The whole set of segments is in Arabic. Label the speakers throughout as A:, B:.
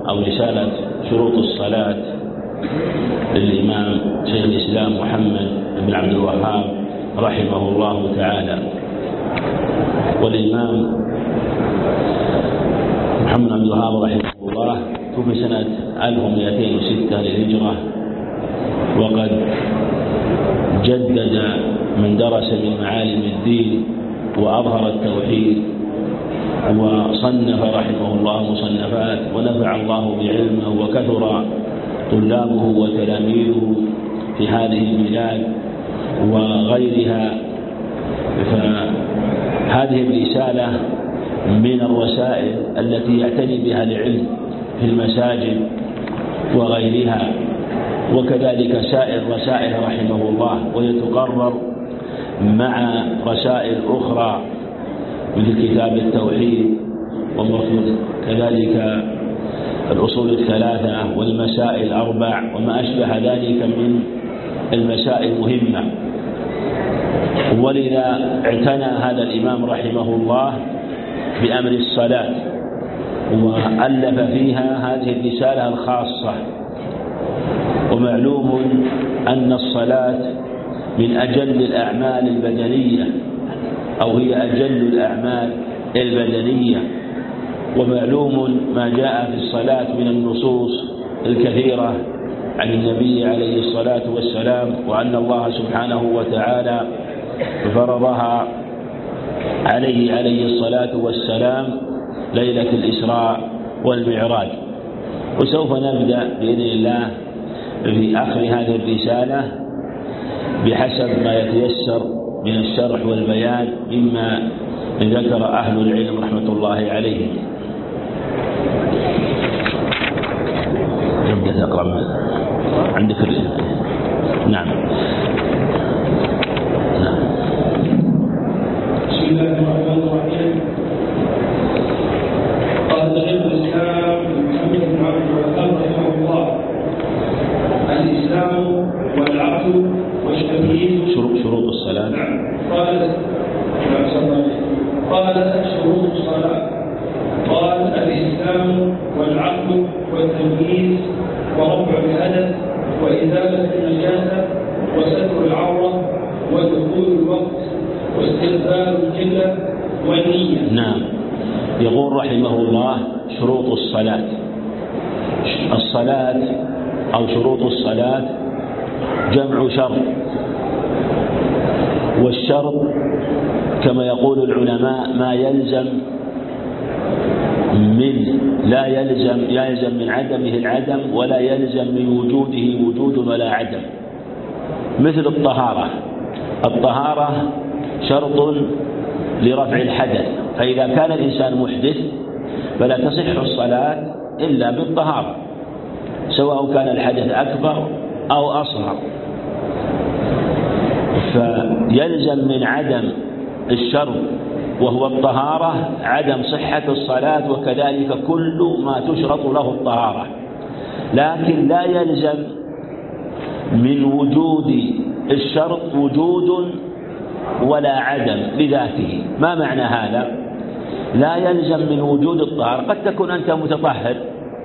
A: أو رسالة شروط الصلاة للإمام شيخ الإسلام محمد بن عبد الوهاب رحمه الله تعالى. والإمام محمد بن عبد الوهاب رحمه الله توفي سنة 1206 للهجرة، وقد جدد من درس من معالم الدين وأظهر التوحيد، وصنف رحمه الله مصنفات، ونفع الله بعلمه، وكثر طلابه وتلاميذه في هذه البلاد وغيرها. فهذه الرسالة من الرسائل التي يعتني بها العلم في المساجد وغيرها، وكذلك سائر رسائل رحمه الله، وهي تقرر مع رسائل أخرى مثل كتاب التوحيد، وكذلك الأصول الثلاثة والمسائل الأربع وما أشبه ذلك من المسائل المهمة. ولذا اعتنى هذا الإمام رحمه الله بأمر الصلاة، وألف فيها هذه الرسالة الخاصة. ومعلوم أن الصلاة من أجل الأعمال البدنية، أو هي أجل الأعمال البدنية، ومعلوم ما جاء في الصلاة من النصوص الكثيرة عن النبي عليه الصلاة والسلام، وأن الله سبحانه وتعالى فرضها عليه الصلاة والسلام ليلة الإسراء والمعراج. وسوف نبدأ بإذن الله في آخر هذه الرسالة بحسب ما يتيسر من الشرح والبيان مما ذكر أهل العلم رحمة الله عليهم. نبدأ تقرأ عندك نعم.
B: بسم الله الرحمن الرحيم. قال شيخ الإسلام محمد بن عبد الوهاب رحمه الله: الإسلام والعقل والتمييز.
A: شروط الصلاة.
B: قال شروط الصلاة. قال الإسلام والعقل والتمييز ورفع الحدث وإزالة النجاسة وستر العورة ودخول الوقت واستقبال القبلة والنية.
A: نعم. يقول رحمه الله: شروط الصلاة. الصلاة أو شروط الصلاة جمع شرط، والشرط كما يقول العلماء ما يلزم من لا يلزم من عدمه العدم، ولا يلزم من وجوده وجود ولا عدم. مثل الطهارة شرط لرفع الحدث، فإذا كان الإنسان محدث فلا تصح الصلاة إلا بالطهارة، سواء كان الحدث أكبر أو أصغر. فيلزم من عدم الشرط وهو الطهارة عدم صحة الصلاة، وكذلك كل ما تشرط له الطهارة. لكن لا يلزم من وجود الشرط وجود ولا عدم لذاته. ما معنى هذا؟ لا يلزم من وجود الطهارة. قد تكون أنت متطهر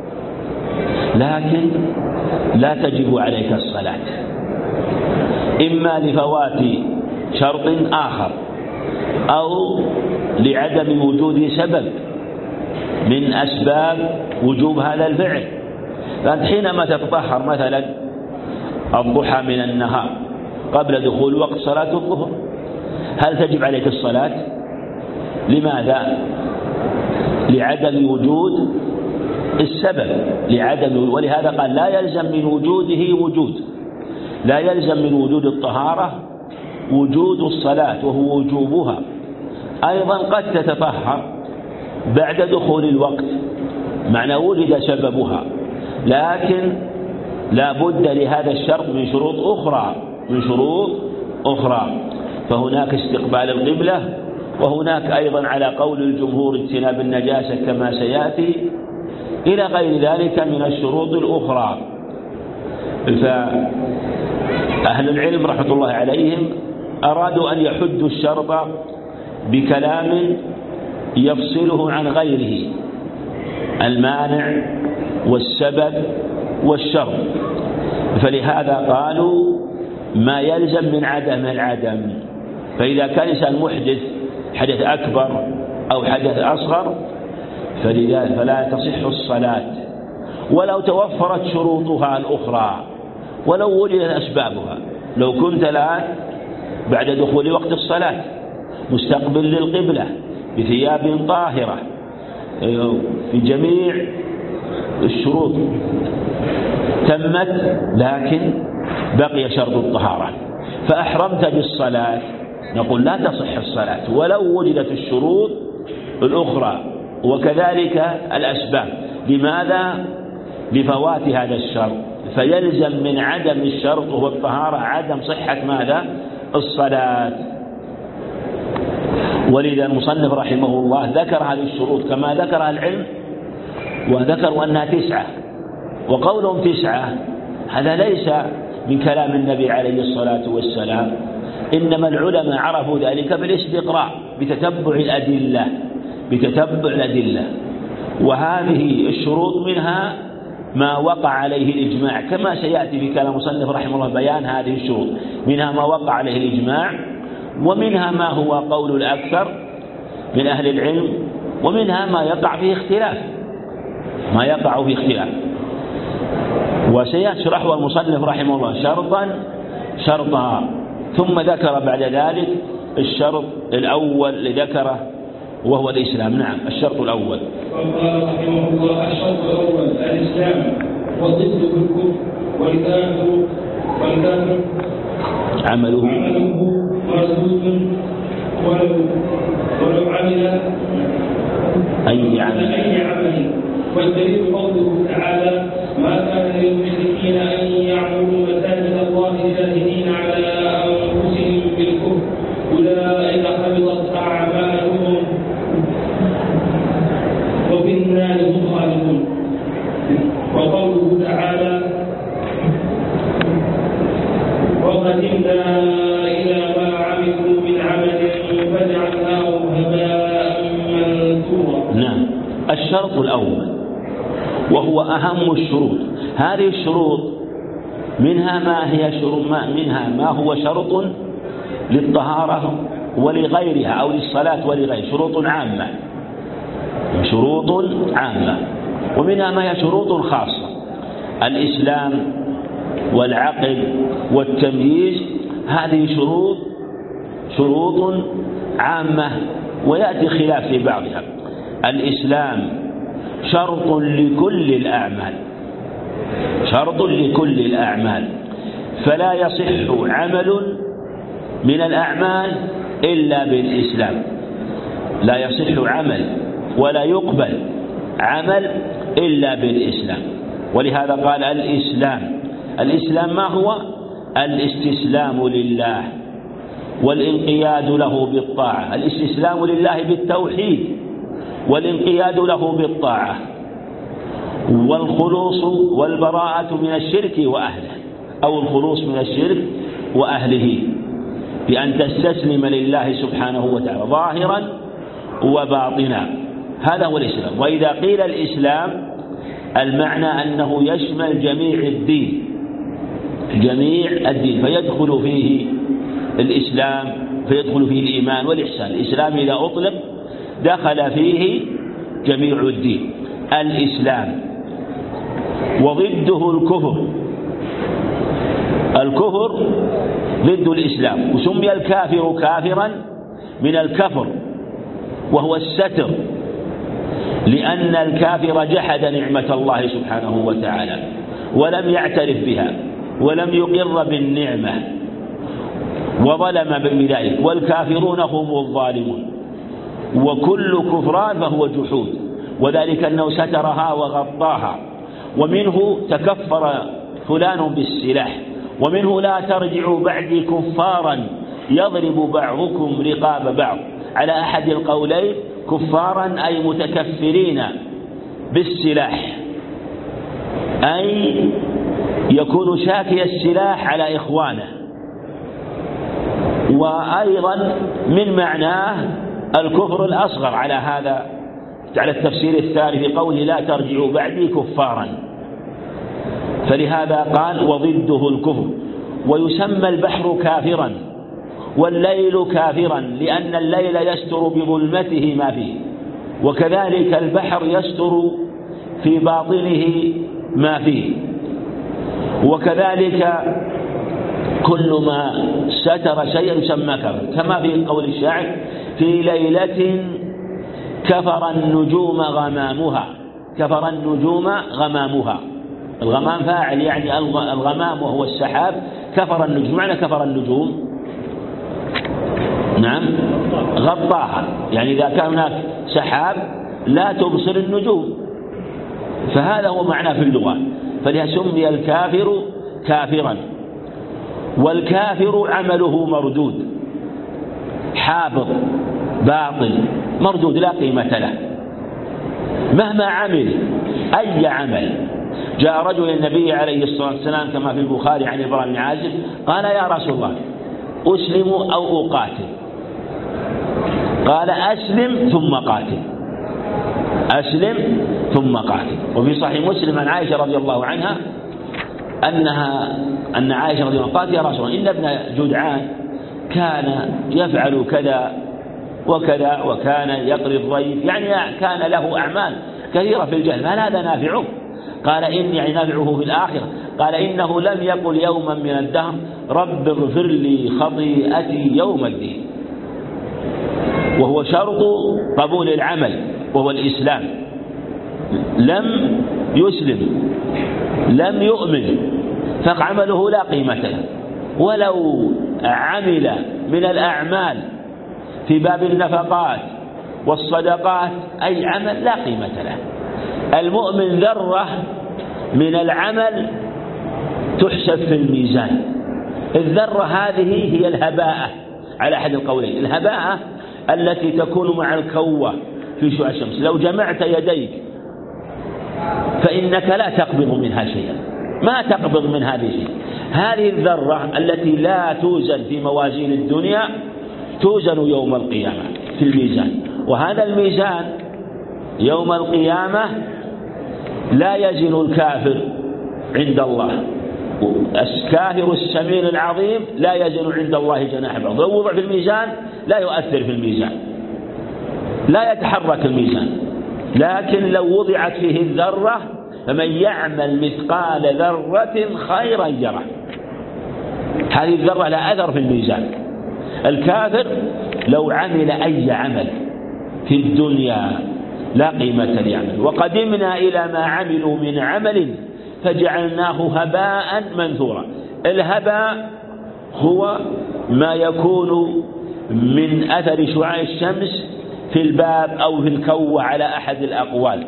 A: لكن لا تجب عليك الصلاة، إما لفوات شرط آخر أو لعدم وجود سبب من أسباب وجوب هذا الفعل. فأنت حينما تتطهر مثلا الضحى من النهار قبل دخول وقت صلاة الظهر، هل تجب عليك الصلاة؟ لماذا؟ لعدم وجود السبب، ولهذا قال لا يلزم من وجوده وجود، لا يلزم من وجود الطهارة وجود الصلاة وهو وجوبها. أيضا قد تتطهر بعد دخول الوقت، معنى وجد سببها، لكن لا بد لهذا الشرط من شروط أخرى. فهناك استقبال القبلة، وهناك أيضا على قول الجمهور اجتناب النجاسة كما سيأتي، إلى غير ذلك من الشروط الأخرى. فأهل العلم رحمة الله عليهم أرادوا أن يحدوا الشرط بكلام يفصله عن غيره: المانع والسبب والشرط. فلهذا قالوا ما يلزم من عدم العدم. فإذا كان الإنسان محدث حدث أكبر أو حدث أصغر فلا تصح الصلاة ولو توفرت شروطها الأخرى ولو وجدت أسبابها. لو كنت الآن بعد دخول وقت الصلاة مستقبل للقبلة بثياب طاهرة في جميع الشروط تمت، لكن بقي شرط الطهارة فأحرمت بالصلاة، نقول لا تصح الصلاة ولو وجدت الشروط الأخرى وكذلك الأسباب. لماذا؟ لفوات هذا الشرط. فيلزم من عدم الشرط وهو الطهارة عدم صحة ماذا؟ الصلاة. ولذا المصنف رحمه الله ذكر هذه الشروط كما ذكرها العلم، وذكروا أنها 9. وقولهم 9 هذا ليس من كلام النبي عليه الصلاة والسلام، إنما العلماء عرفوا ذلك بالاستقراء بتتبع الأدلة. وهذه الشروط منها ما وقع عليه الإجماع كما سيأتي في كلام المصنف رحمه الله بيان هذه الشروط. منها ما وقع عليه الإجماع، ومنها ما هو قول الأكثر من أهل العلم، ومنها ما يقع فيه اختلاف. وسيشرحه المصنف رحمه الله شرطا ثم ذكر بعد ذلك الشرط الأول اللي ذكره وهو الإسلام. نعم، الشرط الأول.
B: وقال رحمه الله: الشرط الأول الإسلام، وضده الكفر، والكافر
A: عمله
B: مردود ولو عمل أي عمل. والدليل قوله تعالى: ما كان للمشركين أن يعمروا مساجد الله شاهدين على أنفسهم بالكفر أولئك حبطت أعمالهم وفي النار هم خالدون. وقوله تعالى: وقدمنا إلى ما عملوا من عمل فجعلناه هباء منثورا.
A: نعم، الشرط الأول وهو أهم الشروط. هذه الشروط منها ما هو شرط للطهارة ولغيرها أو للصلاة ولغير، شروط عامة، ومنها ما هي شروط خاصة: الإسلام والعقل والتمييز. هذه شروط عامة ويأتي خلاف في بعضها. الإسلام شرط لكل الأعمال، فلا يصح عمل من الأعمال إلا بالإسلام. لا يصح عمل ولا يقبل عمل إلا بالإسلام. ولهذا قال الإسلام ما هو؟ الاستسلام لله والانقياد له بالطاعة. الاستسلام لله بالتوحيد والانقياد له بالطاعة، والخلوص والبراءة من الشرك وأهله، أو الخلوص من الشرك وأهله، بأن تستسلم لله سبحانه وتعالى ظاهرا وباطنا. هذا هو الإسلام. وإذا قيل الإسلام المعنى أنه يشمل جميع الدين، فيدخل فيه الإسلام، فيدخل فيه الإيمان والإحسان. الإسلام إذا أطلق دخل فيه جميع الدين. الإسلام وضده الكفر ضد الإسلام. وسمي الكافر كافرا من الكفر وهو الستر، لأن الكافر جحد نعمة الله سبحانه وتعالى ولم يعترف بها ولم يقر بالنعمة وظلم بذلك، والكافرون هم الظالمون. وكل كفران فهو جحود، وذلك أنه سترها وغطاها. ومنه تكفر فلان بالسلاح، ومنه لا ترجعوا بعدي كفارا يضرب بعضكم رقاب بعض. على أحد القولين كفارا أي متكفرين بالسلاح، أي يكون شاكي السلاح على إخوانه. وأيضا من معناه الكفر الأصغر على هذا على التفسير الثاني في قوله لا ترجعوا بعدي كفارا، فلهذا قال وضده الكفر. ويسمى البحر كافرا والليل كافرا لأن الليل يستر بظلمته ما فيه، وكذلك البحر يستر في باطنه ما فيه، وكذلك كل ما ستر شيئا يسمى كفر، كما في قول الشاعر في ليلة كفر النجوم غمامها. كفر النجوم غمامها، الغمام فاعل يعني الغمام وهو السحاب، كفر النجوم معنى كفر النجوم نعم غطاها، يعني إذا كان هناك سحاب لا تبصر النجوم، فهذا هو معنى في اللغة، فلهذا سمي الكافر كافرا. والكافر عمله مردود حابط باطل مردود لا قيمة له مهما عمل أي عمل. جاء رجل النبي عليه الصلاة والسلام كما في البخاري عن إبراهيم بن عازب قال يا رسول الله أسلم أو أقاتل؟ قال أسلم ثم قاتل، أسلم ثم قاتل. وفي صحيح مسلم عن عائشة رضي الله عنها أن عائشة رضي الله عنها قالت يا رسول الله إن ابن جدعان كان يفعل كذا وكذا وكان يقري الضيف، يعني كان له أعمال كثيرة في الجهل، هل هذا نافعه؟ قال إني يعني نافعه في الآخرة. قال إنه لم يقل يوما من الدهر رب اغفر لي خطيئتي يوم الدين، وهو شرط قبول العمل وهو الإسلام. لم يسلم لم يؤمن فعمله لا قيمة له، ولو عمل من الأعمال في باب النفقات والصدقات أي عمل لا قيمة له. المؤمن ذرة من العمل تحسب في الميزان، الذرة هذه هي الهباءة على أحد القولين، الهباءة التي تكون مع الكوة في شعاع الشمس، لو جمعت يديك فإنك لا تقبض منها شيئا، ما تقبض من هذه شيء. هذه الذرة التي لا توزن في موازين الدنيا توزن يوم القيامة في الميزان، وهذا الميزان يوم القيامة لا يزن الكافر عند الله، الكافر السمين العظيم لا يزن عند الله جناح بعوضة، لو وضع في الميزان لا يؤثر في الميزان، لا يتحرك الميزان، لكن لو وضعت فيه الذرة فمن يعمل مثقال ذرة خيرا يره، هذه الذرة لا أثر في الميزان. الكافر لو عمل أي عمل في الدنيا لا قيمة لعمل، وقدمنا إلى ما عملوا من عمل فجعلناه هباء منثورا. الهباء هو ما يكون من أثر شعاع الشمس في الباب أو في الكوة على أحد الأقوال.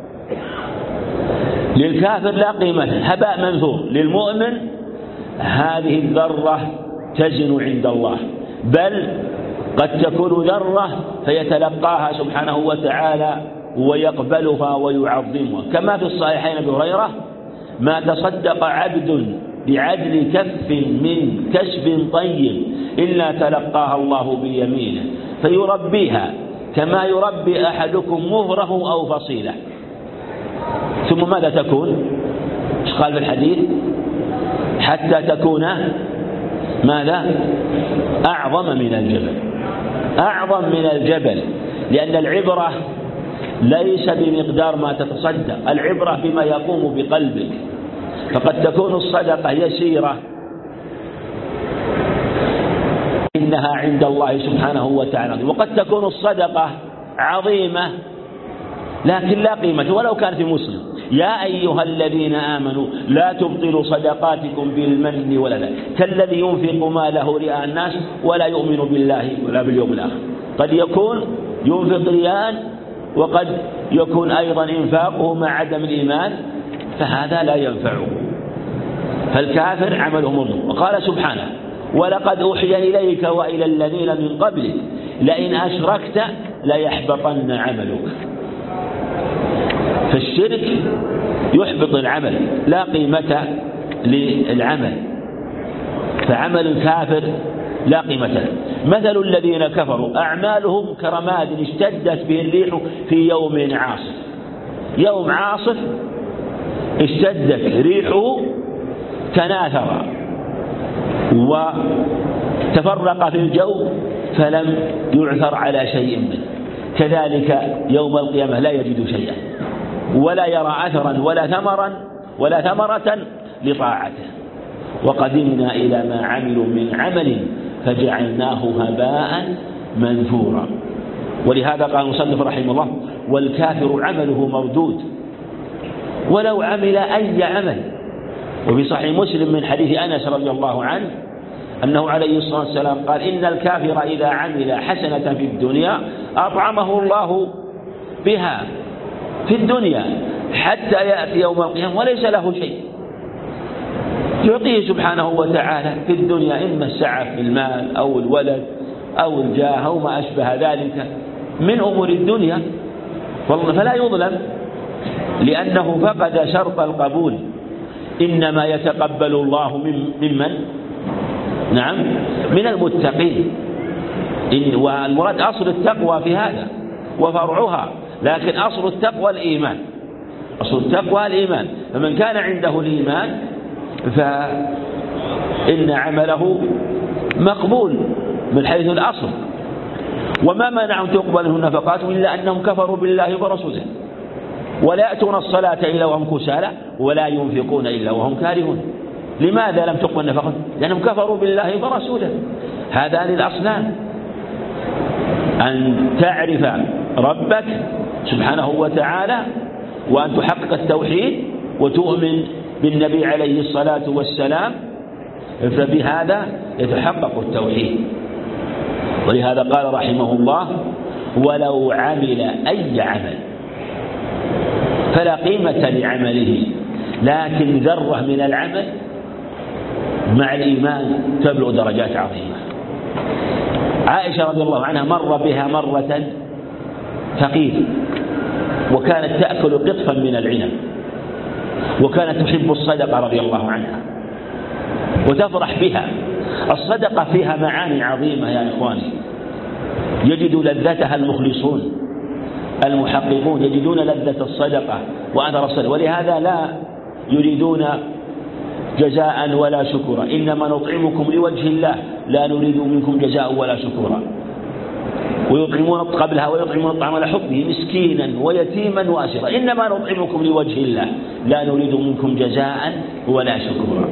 A: للكافر لا قيمة، هباء منثور. للمؤمن هذه الذرة تزن عند الله، بل قد تكون ذرة فيتلقاها سبحانه وتعالى ويقبلها ويعظمها، كما في الصحيحين أبي هريرة ما تصدق عبد بعدل كف من كسب طيب إلا تلقاها الله بيمينه فيربيها كما يربي أحدكم مهره أو فصيله، ثم ماذا تكون؟ ايش قال في الحديث؟ حتى تكون ماذا؟ أعظم من الجبل، أعظم من الجبل، لأن العبرة ليس بمقدار ما تتصدق، العبرة بما يقوم بقلبك، فقد تكون الصدقة يسيرة إنها عند الله سبحانه وتعالى، وقد تكون الصدقة عظيمة لكن لا قيمة ولو كانت في مسلم. يا أيها الذين آمنوا لا تبطلوا صدقاتكم بالمن والأذى كالذي ينفق ماله رئاء الناس ولا يؤمن بالله ولا باليوم الآخر. قد يكون ينفق رياء وقد يكون أيضا إنفاقه مع عدم الإيمان، فهذا لا ينفعه، فالكافر عمله مضر. وقال سبحانه ولقد أوحي إليك وإلى الذين من قبلك لئن أشركت ليحبطن عملك. فالشرك يحبط العمل، لا قيمة للعمل، فعمل الكافر لا قيمة له. مثل الذين كفروا أعمالهم كرماد اشتدت به الريح في يوم عاصف. يوم عاصف اشتدت ريحه، تناثر وتفرق في الجو فلم يعثر على شيء منه. كذلك يوم القيامة لا يجد شيئا ولا يرى أثرا ولا ثمرة لطاعته. وقدمنا إلى ما عملوا من عمل فجعلناه هباء منثورا. ولهذا قال المصنف رحمه الله: والكافر عمله مردود ولو عمل أي عمل. وفي صحيح مسلم من حديث أنس رضي الله عنه أنه عليه الصلاة والسلام قال: إن الكافر إذا عمل حسنة في الدنيا أطعمه الله بها في الدنيا حتى يأتي يوم القيامة وليس له شيء، يعطيه سبحانه وتعالى في الدنيا إما السعة في المال أو الولد أو الجاه أو ما أشبه ذلك من أمور الدنيا، فلا يظلم لأنه فقد شرط القبول. إنما يتقبل الله ممن نعم من المتقين. والمراد أصل التقوى في هذا وفرعها، لكن أصل التقوى الإيمان، أصل التقوى الإيمان. فمن كان عنده الإيمان فإن عمله مقبول من حيث الأصل. وما منعهم تقبل نفقاتهم إلا أنهم كفروا بالله ورسوله ولا يأتون الصلاة إلا وهم كسالى ولا ينفقون إلا وهم كارهون. لماذا لم تقبل نفقاتهم؟ لأنهم كفروا بالله ورسوله. هذان الأصلان: أن تعرف ربك سبحانه وتعالى وأن تحقق التوحيد وتؤمن بالنبي عليه الصلاة والسلام، فبهذا يتحقق التوحيد. ولهذا قال رحمه الله: ولو عمل أي عمل فلا قيمة لعمله، لكن ذرة من العمل مع الإيمان تبلغ درجات عظيمة. عائشة رضي الله عنها مر بها مرة ثقيل وكانت تأكل قطفا من العنب، وكانت تحب الصدقة رضي الله عنها وتفرح بها. الصدقة فيها معاني عظيمة يا إخواني، يجد لذتها المخلصون المحققون، يجدون لذة الصدقة وأثر الصدقة، ولهذا لا يريدون جزاء ولا شكورا، إنما نطعمكم لوجه الله لا نريد منكم جزاء ولا شكورا. ويطعمون قبلها ويطعمون الطعام على حبه مسكينا ويتيما وأسيرا، إنما نطعمكم لوجه الله لا نريد منكم جزاء ولا شكورا.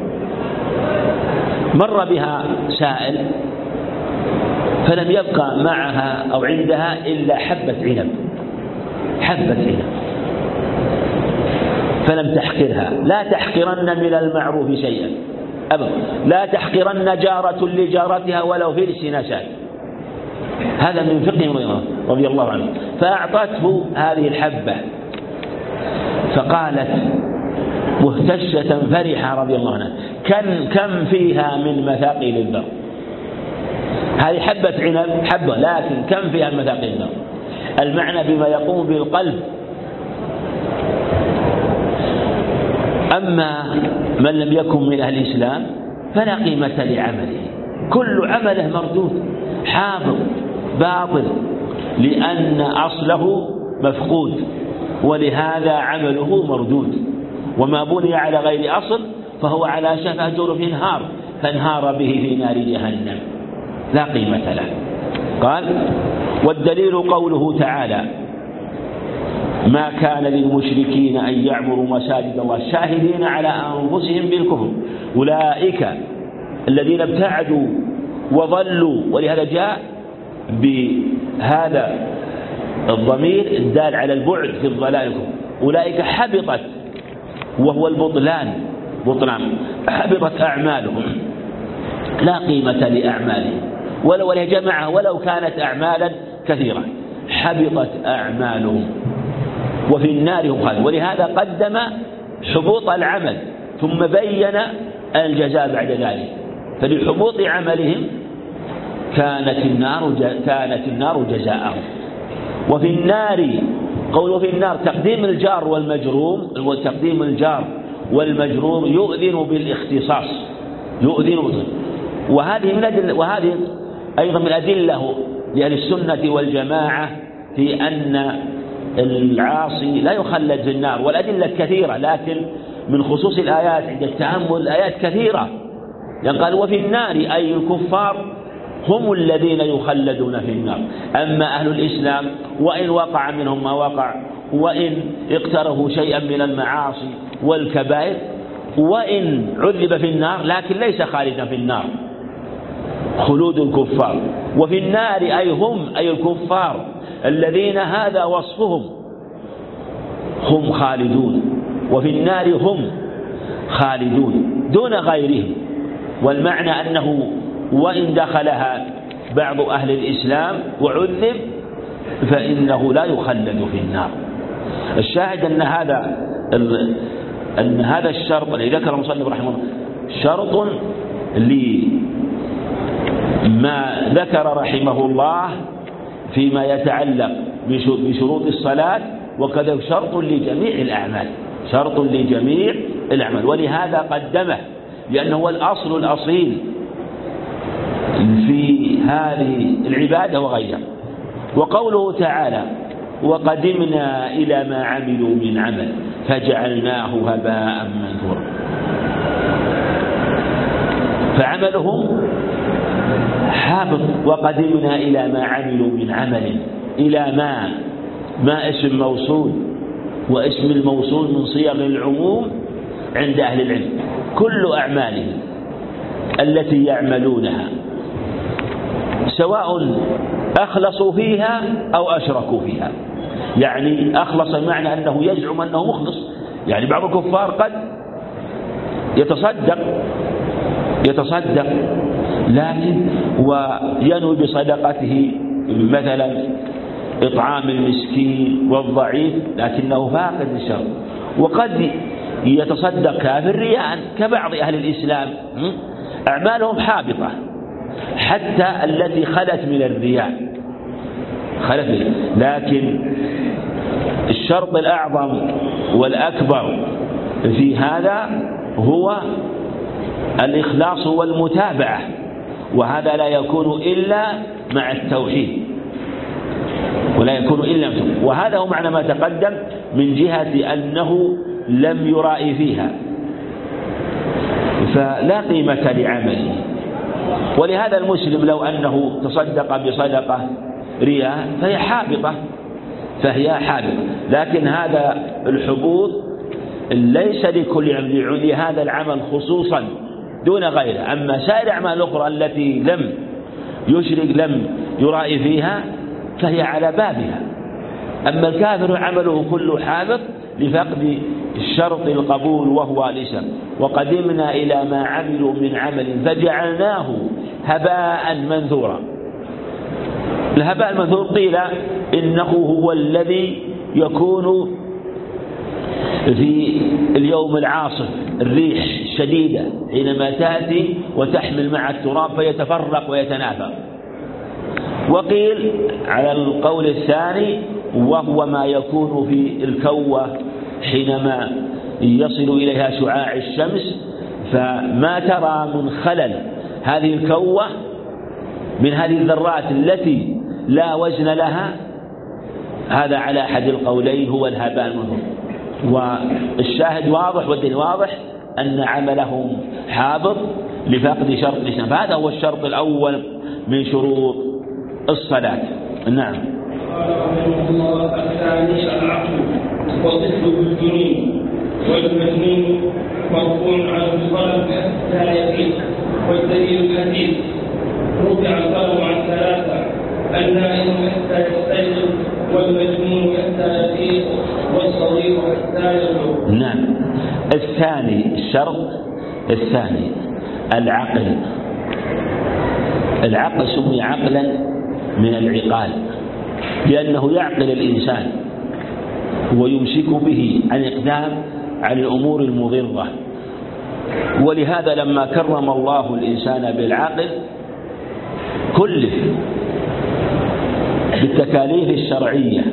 A: مر بها سائل فلم يبقى معها أو عندها إلا حبة عنب، فلم تحقرها. لا تحقرن من المعروف شيئا أبدا، لا تحقرن جارة لجارتها ولو فلس نساء. هذا من فقه رضي الله عنه. فأعطته هذه الحبة فقالت مهتشة فرحة رضي الله عنها: كم فيها من مثاقيل البر. هذه حبة عنب حبة، لكن كم فيها من مثاقيل البر. المعنى بما يقوم بالقلب. أما من لم يكن من أهل الإسلام فلا قيمة لعمله، كل عمله مردود حاضر باطل، لأن أصله مفقود، ولهذا عمله مردود. وما بني على غير أصل فهو على شفا جرف انهار فانهار به في نار جهنم لا قيمة له. قال: والدليل قوله تعالى: ما كان للمشركين أن يعمروا مساجد الله شاهدين على أنفسهم بالكفر أولئك الذين ابتعدوا وضلوا. ولهذا جاء بهذا الضمير الدال على البعد في الضلال. أولئك حبطت، وهو البطلان، حبطت أعمالهم، لا قيمة لأعمالهم ولو جمعها ولو كانت أعمالا كثيرة، حبطت أعمالهم وفي النار هم خالدون. ولهذا قدم حبوط العمل ثم بين الجزاء بعد ذلك. فلحبوط عملهم كانت النار جزاءهم. وفي النار قوله في النار تقديم الجار والمجرور، وتقديم الجار والمجرور يؤذن بالاختصاص، وهذه أيضا من أدلة لأهل السنة والجماعة في أن العاصي لا يخلد في النار، والأدلة كثيرة، لكن من خصوص الآيات عند التأمل الآيات كثيرة، يعني قال وفي النار أي الكفار هم الذين يخلدون في النار. أما أهل الإسلام وإن وقع منهم ما وقع، وإن اقترفوا شيئا من المعاصي والكبائر، وإن عذب في النار، لكن ليس خالدا في النار، خلود الكفار. وفي النار أي هم أي الكفار الذين هذا وصفهم، هم خالدون، وفي النار هم خالدون دون غيرهم. والمعنى أنه وإن دخلها بعض أهل الإسلام وعذب فإنه لا يخلد في النار. الشاهد أن هذا الشرط الذي ذكر المصنف رحمه الله شرط لما ذكر رحمه الله فيما يتعلق بشروط الصلاة، وكذا شرط لجميع الأعمال، شرط لجميع الأعمال، ولهذا قدمه لأنه هو الأصل الأصيل في هذه العبادة وغيرها. وقوله تعالى وقدمنا إلى ما عملوا من عمل فجعلناه هباء منثورا، فعملهم حابط. وقدمنا إلى ما عملوا من عمل، إلى ما اسم موصول، واسم الموصول من صيغ العموم عند أهل العلم، كل أعمالهم التي يعملونها سواء أخلصوا فيها أو أشركوا فيها. يعني أخلص معنى أنه يزعم أنه مخلص، يعني بعض الكفار قد يتصدق لكن وينوي بصدقته مثلا إطعام المسكين والضعيف لكنه فاقد للشر، وقد يتصدق كافر رياء كبعض أهل الإسلام، أعمالهم حابطة حتى التي خلت من الرياء لكن الشرط الأعظم والأكبر في هذا هو الإخلاص والمتابعة، وهذا لا يكون إلا مع التوحيد، وهذا هو معنى ما تقدم من جهة أنه لم يرائي فيها فلا قيمة لعمله. ولهذا المسلم لو أنه تصدق بصدقة رياء فهي حابطة، لكن هذا الحبوط ليس لكل عمل، لهذا العمل خصوصا دون غيره. أما سائر الأعمال الأخرى التي لم يرائي فيها فهي على بابها. أما الكافر عمله كله حابط لفقد الشرط القبول وهو الإسلام. وقدمنا إلى ما عملوا من عمل فجعلناه هباء منثورا. الهباء المنثور قيل إنه هو الذي يكون في اليوم العاصف، الريح الشديدة حينما تأتي وتحمل مع التراب فيتفرق ويتناثر. وقيل على القول الثاني وهو ما يكون في الكوة حينما يصل إليها شعاع الشمس، فما ترى من خلل هذه الكوة من هذه الذرات التي لا وزن لها، هذا على أحد القولين هو الهباء المنثور. والشاهد واضح والدليل واضح أن عملهم حابط لفقد شرط الإسلام، فهذا هو الشرط الأول من شروط الصلاة. نعم.
B: قال رحمه الله الثاني العقل وضده الجنين، والمجنون مرفوع عن القلم لا يزيد. والدليل الحديث رفع القلم عن ثلاثة: النائم حتى يستيقظ، والمجنون حتى يفيق، والصغير حتى يبلغ.
A: نعم. الثاني الشرط الثاني العقل سمي عقلا من العقال لأنه يعقل الإنسان ويمسك به عن إقدام على الأمور المضرة. ولهذا لما كرم الله الإنسان بالعقل كلف بالتكاليف الشرعية.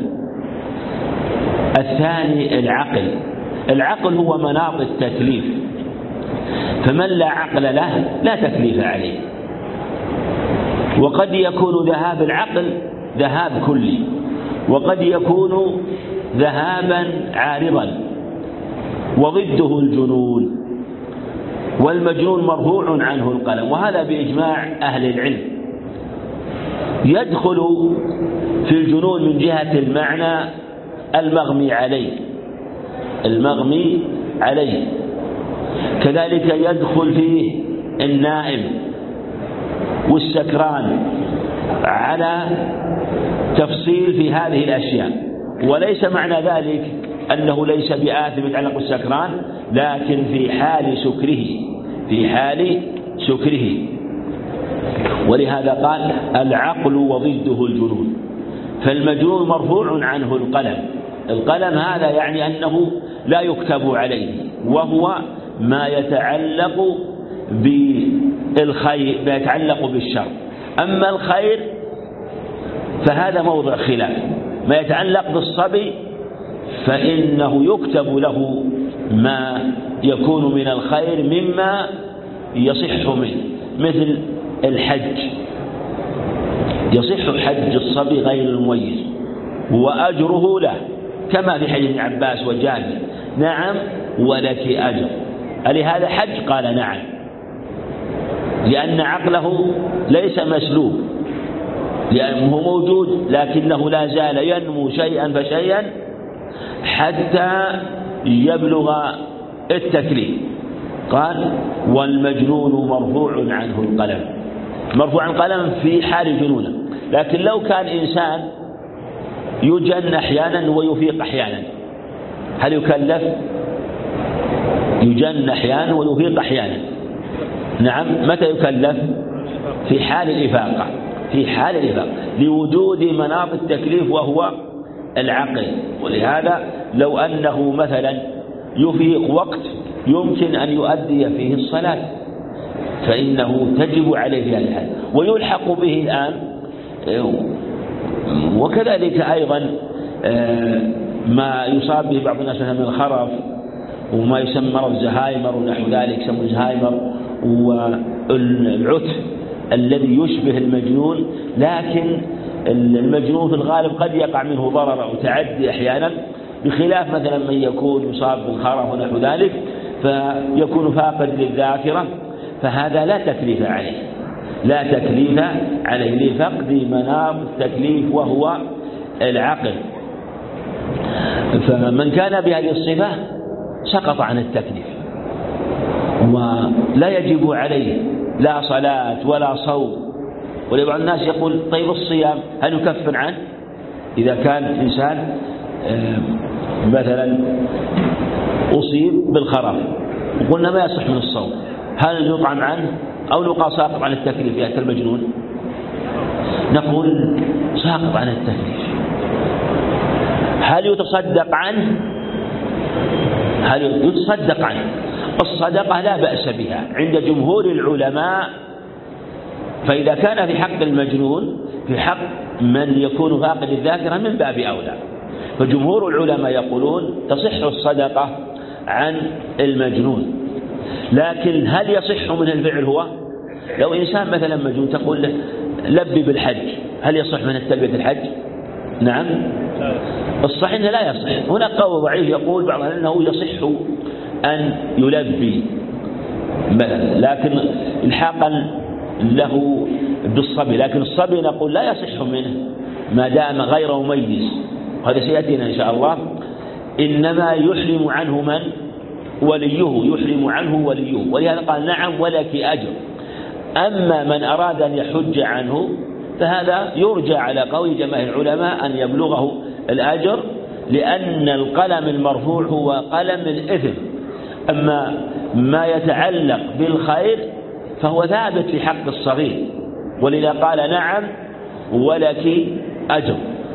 A: الثاني العقل هو مناط التكليف، فمن لا عقل له لا تكليف عليه، وقد يكون ذهاب العقل ذهاب كلي، وقد يكون ذهابا عارضا، وضده الجنون، والمجنون مرفوع عنه القلم، وهذا بإجماع أهل العلم. يدخل في الجنون من جهة المعنى المغمي عليه، كذلك يدخل فيه النائم والسكران، على تفصيل في هذه الأشياء. وليس معنى ذلك أنه ليس بآثم يتعلق بالسكران، لكن في حال سكره، ولهذا قال العقل وضده الجنون. فالمجنون مرفوع عنه القلم هذا يعني أنه لا يكتب عليه، وهو ما يتعلق بالخير، ما يتعلق بالشر. أما الخير فهذا موضع خلاف. ما يتعلق بالصبي فإنه يكتب له ما يكون من الخير مما يصح منه، مثل الحج، يصح حج الصبي غير المميز وأجره له، كما في حديث ابن عباس وجابر: نعم ولك أجر. ألهذا حج؟ قال نعم، لأن عقله ليس مسلوب، لأنه موجود لكنه لا زال ينمو شيئا فشيئا حتى يبلغ التكليف. قال والمجنون مرفوع عنه القلم، مرفوع عن القلم في حال جنونه. لكن لو كان إنسان يجن أحيانا ويفيق أحيانا، هل يكلف؟ يجن أحيانا ويفيق أحيانا، نعم. متى يكلف؟ في حال الإفاقة، لوجود مناط التكليف وهو العقل. ولهذا لو أنه مثلا يفيق وقت يمكن أن يؤدي فيه الصلاة فإنه تجب عليه في هذه الحال ويلحق به الآن. وكذلك أيضا ما يصاب به بعض الناس من الخرف وما يسمى مرض زهايمر ونحو ذلك، يسمى زهايمر، والعتف الذي يشبه المجنون، لكن المجنون في الغالب قد يقع منه ضرر أو تعدي أحيانا، بخلاف مثلا من يكون يصاب بالخرف ونحو ذلك فيكون فاقد للذاكرة، فهذا لا تكليف عليه لفقد مناط التكليف وهو العقل. فمن كان بهذه الصفة سقط عن التكليف ولا يجب عليه لا صلاة ولا صوم. ولبعض الناس يقول طيب الصيام هل يكفر عنه؟ إذا كان إنسان مثلا أصيب بالخرف وقلنا ما يصح من الصوم، هل يطعم عنه أو نقى ساقط عن التكليف يا كالمجنون؟ نقول ساقط عن التكليف. هل يتصدق عنه؟ الصدقة لا بأس بها عند جمهور العلماء. فإذا كان في حق المجنون في حق من يكون فاقد الذاكرة من باب أولى. فجمهور العلماء يقولون تصح الصدقة عن المجنون، لكن هل يصح من الفعل هو؟ لو إنسان مثلا مجنون تقول له لبي بالحج، هل يصح من التلبية الحج؟ نعم، الصحيح أنه لا يصح. هنا قول ضعيف يقول بعض أنه يصح أن يلبي مثلا، لكن الحاقا له بالصبي، لكن الصبي نقول لا يصح منه ما دام غير مميز، هذا سيأتينا إن شاء الله. إنما يحرم عنه من وليه، ولهذا قال نعم ولك أجر. أما من أراد أن يحج عنه فهذا يرجى على قول جماهير العلماء أن يبلغه الأجر، لأن القلم المرفوع هو قلم الإثم. أما ما يتعلق بالخير فهو ثابت في حق الصغير، ولذا قال نعم ولك أجر.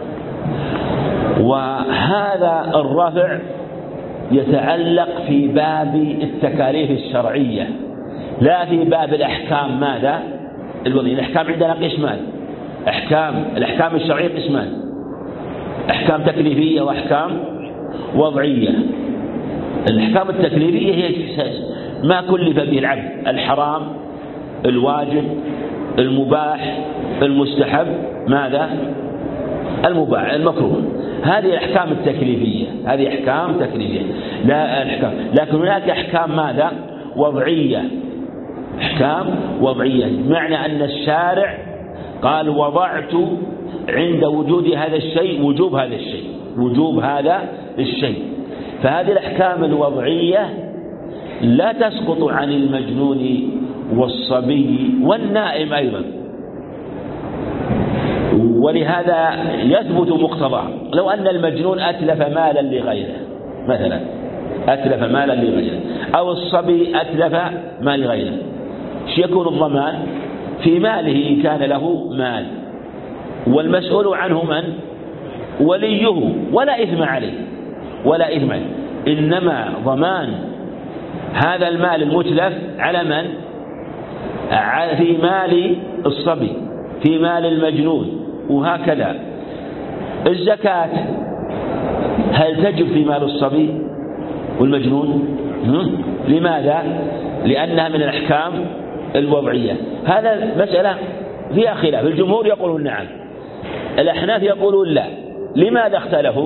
A: وهذا الرفع يتعلق في باب التكاليف الشرعية لا في باب الأحكام. ماذا؟ الوضعية. الأحكام عندنا قسمان، الأحكام الشرعية قسمان: أحكام تكليفية وأحكام وضعية. الأحكام التكليفية هي ما كلف به العبد: الحرام، الواجب، المباح، المستحب، ماذا؟ المباح، المكروه. هذه أحكام التكليفية، هذه أحكام تكليفية، لا أحكام. لكن هناك أحكام ماذا؟ وضعية، أحكام وضعية، بمعنى أن الشارع قال وضعت عند وجود هذا الشيء وجوب هذا الشيء، وجوب هذا الشيء. فهذه الأحكام الوضعية لا تسقط عن المجنون والصبي والنائم أيضا، ولهذا يثبت مقتضاه. لو أن المجنون أتلف مالا لغيره مثلا، أتلف مالا لغيره، أو الصبي أتلف مال لغيره، يكون الضمان في ماله إن كان له مال، والمسؤول عنه من؟ وليه، ولا إثم عليه، ولا إثم عليه. إنما ضمان هذا المال المتلف على من؟ في مال الصبي، في مال المجنون، وهكذا. الزكاة هل تجب في مال الصبي والمجنون؟ لماذا؟ لأنها من الأحكام الوضعية. هذا مسألة فيها خلاف، الجمهور يقولون نعم، الأحناف يقولون لا. لماذا اختلفوا؟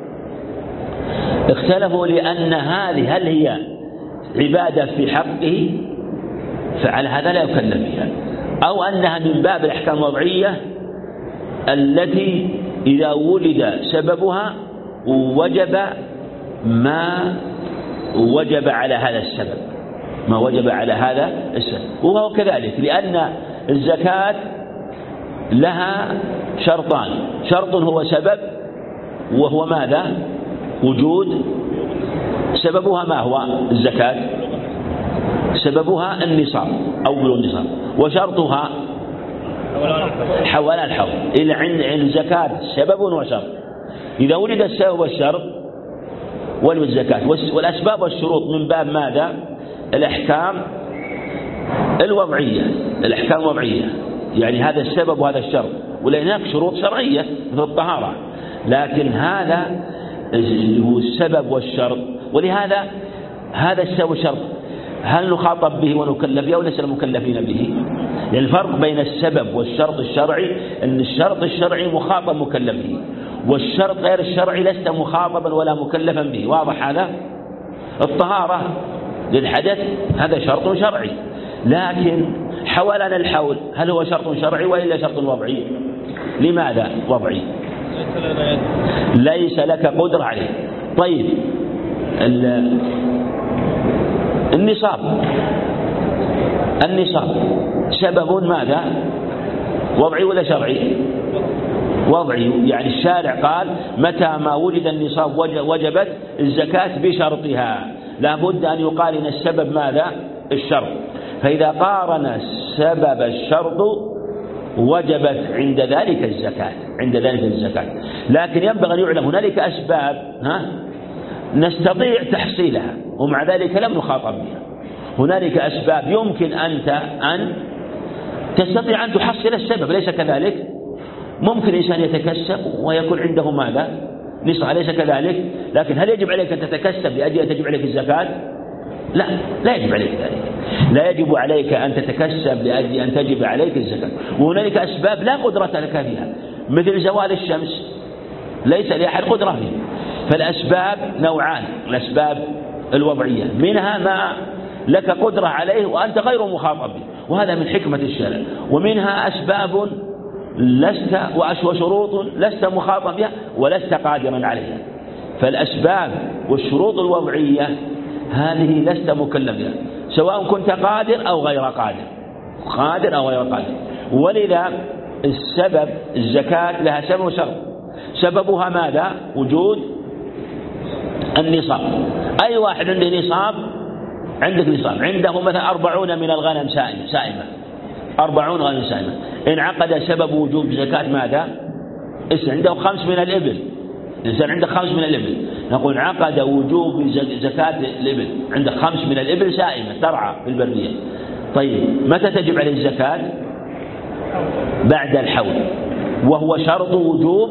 A: اختلفوا لأن هذه هل هي عبادة في حقه فعلى هذا لا يكلف بها، أو أنها من باب الأحكام الوضعية التي إذا ولد سببها وجب ما وجب على هذا السبب، ما وجب على هذا السبب. وهو كذلك، لأن الزكاة لها شرطان، شرط هو سبب وهو ماذا؟ وجود سببها. ما هو الزكاة؟ سببها النصاب أو بلوغ النصاب، وشرطها حول الحول. إلى عند الزكاة سبب وشرط، إذا ولد السبب والشرط ولد الزكاة. والأسباب والشروط من باب ماذا؟ الأحكام الوضعية، الأحكام الوضعية، يعني هذا السبب وهذا الشرط. ولهناك شروط شرعية مثل الطهارة، لكن هذا هو السبب والشرط. ولهذا هذا السبب والشرط هل نخاطب به ونكلف به أو لسنا مكلفين به؟ يعني الفرق بين السبب والشرط الشرعي أن الشرط الشرعي مخاطب مكلف به، والشرط غير الشرعي لست مخاطبا ولا مكلفا به. واضح هذا؟ الطهارة للحدث هذا شرط شرعي، لكن حولنا الحول هل هو شرط شرعي وإلا شرط وضعي؟ لماذا وضعي؟ ليس لك قدرة عليه. طيب النصاب سبب ماذا؟ وضعي ولا شرعي؟ وضعي، يعني الشارع قال متى ما وجد النصاب وجبت الزكاة بشرطها، لا بد أن يقارن السبب ماذا؟ الشرط. فإذا قارن السبب الشرط وجبت عند ذلك الزكاة، عند ذلك الزكاة. لكن ينبغي أن يعلم هنالك أسباب نستطيع تحصيلها ومع ذلك لم نخاطب بها. هنالك أسباب يمكن أنت أن تستطيع أن تحصل السبب، ليس كذلك؟ ممكن إنسان يتكسب ويكون عنده ماذا؟ نصف، أليس كذلك؟ لكن هل يجب عليك أن تتكسب لأجل أن تجب عليك الزكاة؟ لا، لا يجب عليك ذلك، لا يجب عليك أن تتكسب لأجل أن تجب عليك الزكاة. وهنالك أسباب لا قدرة لك فيها، مثل زوال الشمس ليس لأحد قدرة فيه. فالأسباب نوعان، الأسباب الوضعية منها ما لك قدرة عليه وأنت غير مخاطب به، وهذا من حكمة الشارع. ومنها أسباب لست وشروط لست مخاطب بها ولست قادرا عليها. فالأسباب والشروط الوضعية هذه لست مكلف بها، سواء كنت قادر أو غير قادر، قادر أو غير قادر. ولذا السبب الزكاة لها سبب وشرط، سببها ماذا؟ وجود النصاب. أي واحد عنده نصاب، عندك نصاب، عنده مثلا 40 من الغنم سائمة، 40 غنم سائمة، انعقد سبب وجوب زكاة ماذا؟ عنده 5 من الإبل، الإنسان عنده 5 من الإبل، نقول عقد وجوب زكاة الإبل، عنده 5 من الإبل سائمة ترعى في البرية. طيب متى تجب عليه الزكاة؟ بعد الحول، وهو شرط وجوب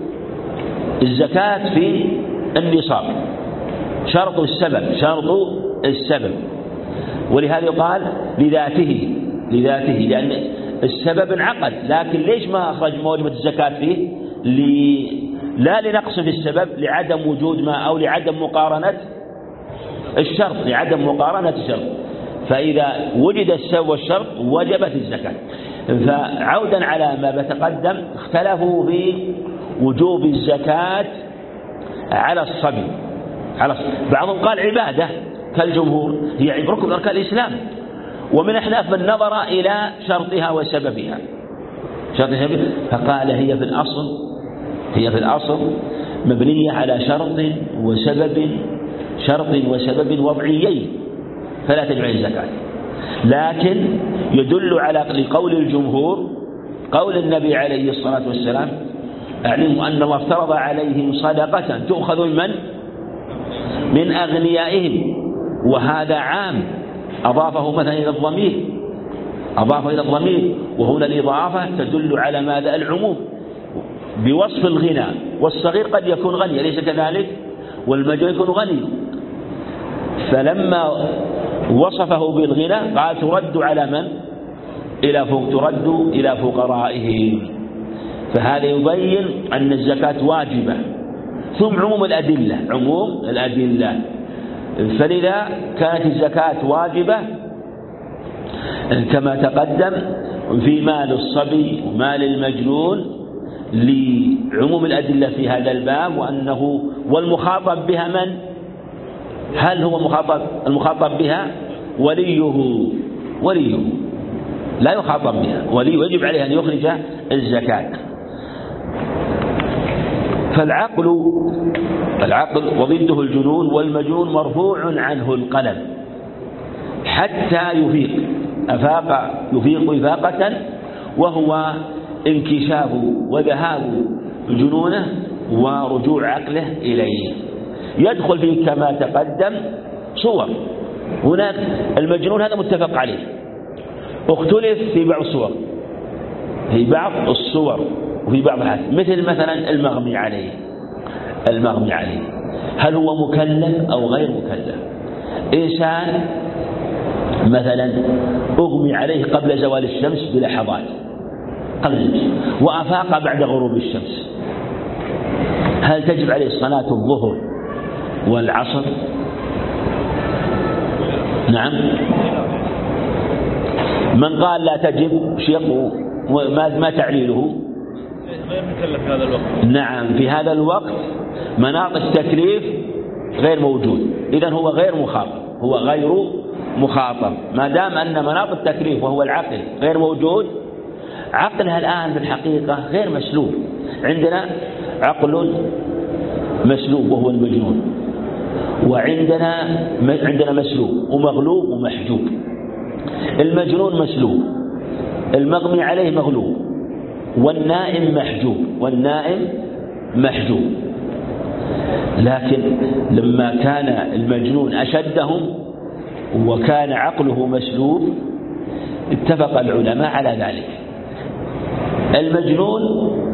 A: الزكاة في النصاب، شرط السبب، شرط السبب. ولهذا يقال لذاته، لأن السبب انعقد، لكن ليش ما أخرج موجبة الزكاة فيه؟ لا لنقص في السبب، لعدم وجود ما أو لعدم مقارنة الشرط، لعدم مقارنة الشرط. فإذا وجد السبب والشرط وجبت الزكاة. فعودا على ما بتقدم، اختلفوا في وجوب الزكاة على الصبي. بعضهم قال عبادة كالجمهور، هي ركن من أركان الإسلام، ومن أحناف من نظر إلى شرطها وسببها، فقال هي في الأصل مبنية على شرط وسبب وضعيين، فلا تجب عليه الزكاة. لكن يدل على لقول الجمهور قول النبي عليه الصلاة والسلام: اعلموا أن الله افترض عليهم صدقة تؤخذ من أغنيائهم، وهذا عام أضافه مثلا إلى الضمير، وهنا الإضافة تدل على ماذا؟ العموم بوصف الغنى، والصغير قد يكون غني أليس كذلك؟ والمجنون يكون غني، فلما وصفه بالغنى قال ترد على من؟ ترد إلى فقرائهم. فهذا يبين أن الزكاة واجبة. ثم عموم الأدلة، فلذا كانت الزكاة واجبة كما تقدم في مال الصبي ومال المجنون لعموم الأدلة في هذا الباب، وأنه والمخاطب بها من؟ هل هو المخاطب بها وليه لا يخاطب بها، وليه يجب عليه أن يخرج الزكاة. فالعقل وضده الجنون، والمجنون مرفوع عنه القلم حتى يفيق إفاقة، وهو انكشاف وذهاب جنونه ورجوع عقله إليه. يدخل فيه كما تقدم صور. هناك المجنون هذا متفق عليه، اختلف في بعض الصور وفي بعض الحالات، مثلا المغمي عليه، هل هو مكلف أو غير مكلف؟ إنسان مثلا أغمي عليه قبل زوال الشمس بلحظات وأفاق بعد غروب الشمس، هل تجب عليه صلاة الظهر والعصر؟ نعم. من قال لا تجب شيء ما تعليله؟
C: غير مكلف في هذا الوقت.
A: نعم، في هذا الوقت مناط التكليف غير موجود، إذن هو غير مخاطب. ما دام أن مناط التكليف وهو العقل غير موجود، عقلها الآن في الحقيقة غير مسلوب. عندنا عقل مسلوب وهو المجنون، وعندنا مسلوب ومغلوب ومحجوب. المجنون مسلوب، المغمي عليه مغلوب، والنائم محجوب. لكن لما كان المجنون أشدهم وكان عقله مسلوب اتفق العلماء على ذلك. المجنون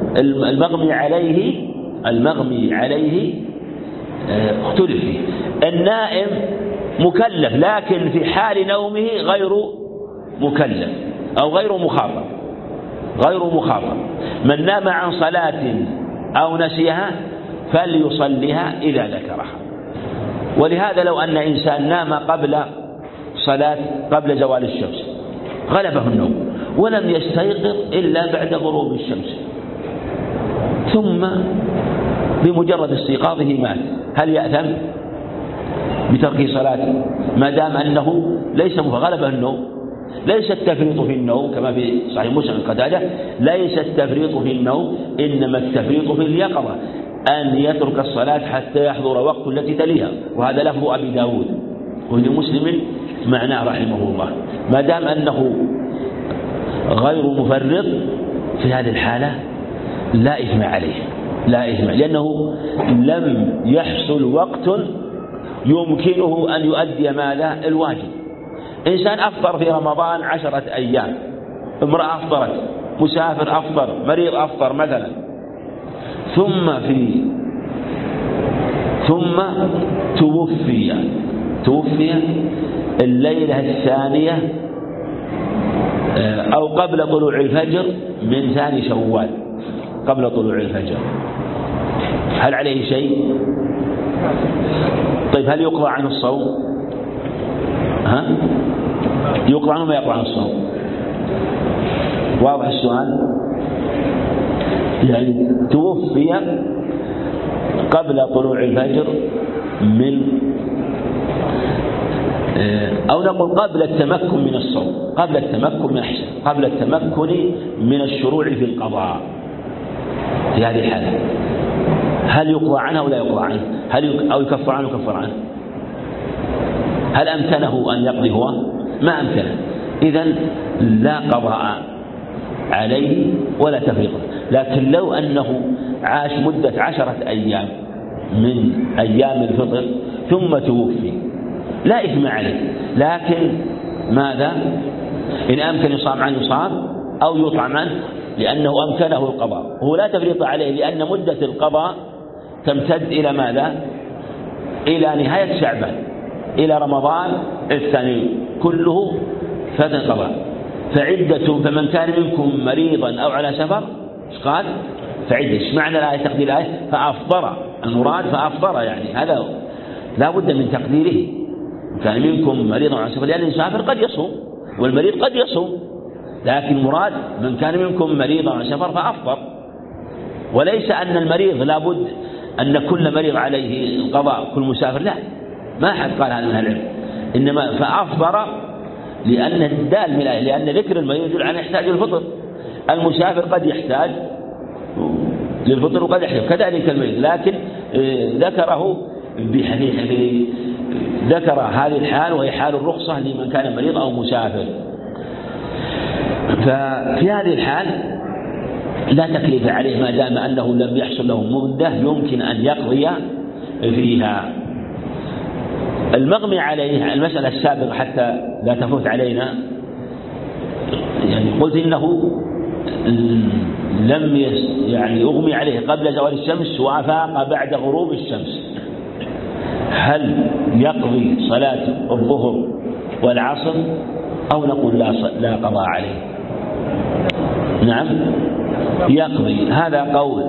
A: المغمي عليه اختلف فيه. النائم مكلف لكن في حال نومه غير مكلف أو غير مخاطب. من نام عن صلاة أو نسيها فليصليها إذا ذكرها. ولهذا لو أن إنسان نام قبل زوال الشمس غلبه النوم ولم يستيقظ إلا بعد غروب الشمس، ثم بمجرد استيقاظه مات، هل يأثم بترك صلاته ما دام أنه ليس غلبه النوم؟ ليس التفريط في النوم كما في صحيح مسلم قتادة، ليس التفريط في النوم، إنما التفريط في اليقظة، أن يترك الصلاة حتى يحضر وقت التي تليها. وهذا لفظ أبي داود ولمسلم معناه رحمه الله. ما دام أنه غير مفرط في هذه الحالة لا إثم عليه، لأنه لم يحصل وقت يمكنه أن يؤدي ماذا؟ الواجب. إنسان أفطر في رمضان 10 أيام، امرأة أفطرت، مسافر أفطر، مريض أفطر مثلا، ثم توفي الليلة الثانية أو قبل طلوع الفجر من ثاني شوال، قبل طلوع الفجر، هل عليه شيء؟ طيب هل يقضى عنه الصوم؟ يقضى عنه ما يقضى عنه الصوم؟ واضح السؤال؟ يعني توفي قبل طلوع الفجر من، أو نقول قبل التمكن من الصوم، قبل التمكن من أحسن، قبل التمكن من الشروع في القضاء، في هذه الحالة هل يقضى عنه أو لا يقضى عنه؟ أو يكفر عنه كفر عنه؟ هل أمكنه أن يقضي هو؟ ما أمكنه، إذن لا قضاء عليه ولا تفريط. لكن لو أنه عاش مدة 10 أيام من أيام الفطر ثم توفي لا إثم عليه، لكن ماذا؟ إن أمكن يصام عنه يصام أو يطعم عنه لأنه أمكنه القضاء، هو لا تفريط عليه لأن مدة القضاء تمتد إلى ماذا؟ إلى نهاية شعبان، إلى رمضان الثاني كله فترة قضاء. فمن كان منكم مريضا أو على سفر قال فعدة. ايش معنى الآية؟ تقدير الآية فأفطر، المراد فأفطر، يعني هذا لا بد من تقديره. كان منكم مريضا على سفر، لأن المسافر قد يصوم والمريض قد يصوم، لكن المراد من كان منكم مريضا على سفر فأفطر، وليس أن المريض لا بد أن كل مريض عليه القضاء كل مسافر، لا، ما حد قال هذا من العلم، إنما فأفطر لأن الدال من الآية، لأن ذكر المريض يدل على يحتاج الفطر، المسافر قد يحتاج للفطر وقد يحتاج كذلك المريض، لكن ذكر هذه الحال وهي حال الرخصة لمن كان مريض أو مسافر. ففي هذه الحال لا تكليف عليه ما دام أنه لم يحصل له مدة يمكن أن يقضي فيها. المغمي عليه المسألة السابقة حتى لا تفوت علينا، يعني قلت إنه لم يعني أغمي عليه قبل زوال الشمس وأفاق بعد غروب الشمس، هل يقضي صلاة الظهر والعصر أو نقول لا قضاء عليه؟ نعم يقضي. هذا قول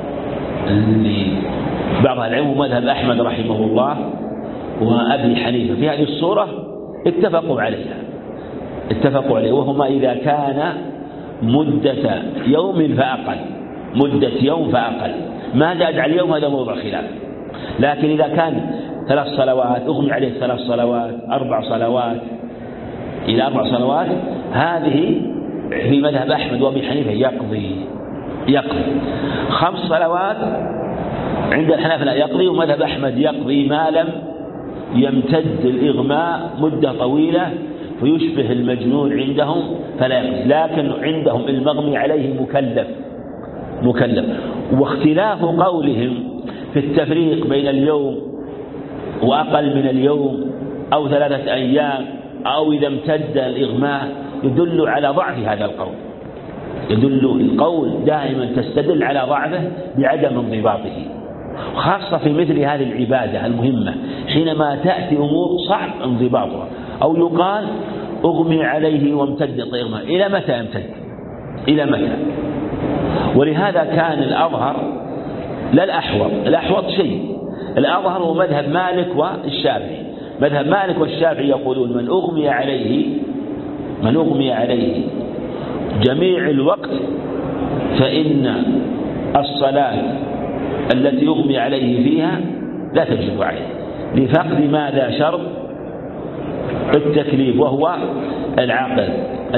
A: لبعض العلم ومذهب أحمد رحمه الله وأبي حنيفة في هذه الصورة اتفقوا عليه، وهما إذا كان مدة يوم فأقل، مدة يوم فأقل، ما زاد على اليوم هذا موضع خلاف. لكن إذا كان 3 صلوات أغمي عليه 3 صلوات 4 صلوات إلى 4 صلوات، هذه في مذهب أحمد وأبي حنيفة يقضي 5 صلوات عند الحنابلة لا يقضي، ومذهب أحمد يقضي ما لم يمتد الإغماء مدة طويلة فيشبه المجنون عندهم فلا يقضي، لكن عندهم المغمي عليه مكلف. واختلاف قولهم في التفريق بين اليوم وأقل من اليوم أو 3 أيام أو إذا امتد الإغماء يدل على ضعف هذا القول، القول دائما تستدل على ضعفه بعدم انضباطه، خاصة في مثل هذه العبادة المهمة حينما تأتي أمور صعب انضباطها، أو يقال أغمي عليه وامتد الإغماء، إلى متى يمتد؟ إلى متى؟ ولهذا كان الأظهر لا الأحوط شيء، الأظهر هو مذهب مالك والشافعي. مذهب مالك والشافعي يقولون من أغمي عليه جميع الوقت فإن الصلاة التي يغمي عليه فيها لا تجب عليه، لفقد ماذا؟ شرط التكليف وهو العقل.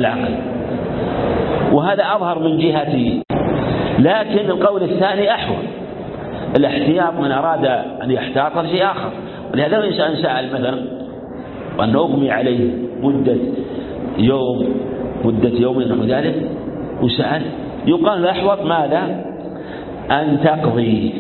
A: وهذا أظهر من جهته، لكن القول الثاني أحوط، الاحتياط من أراد أن يحتاط شيء آخر. ولهذا لو إنسان سأل مثلا وأن أغمي عليه مدة يوم نحو ذلك وسأل، يقال الأحوط ماذا؟ أن تقضي،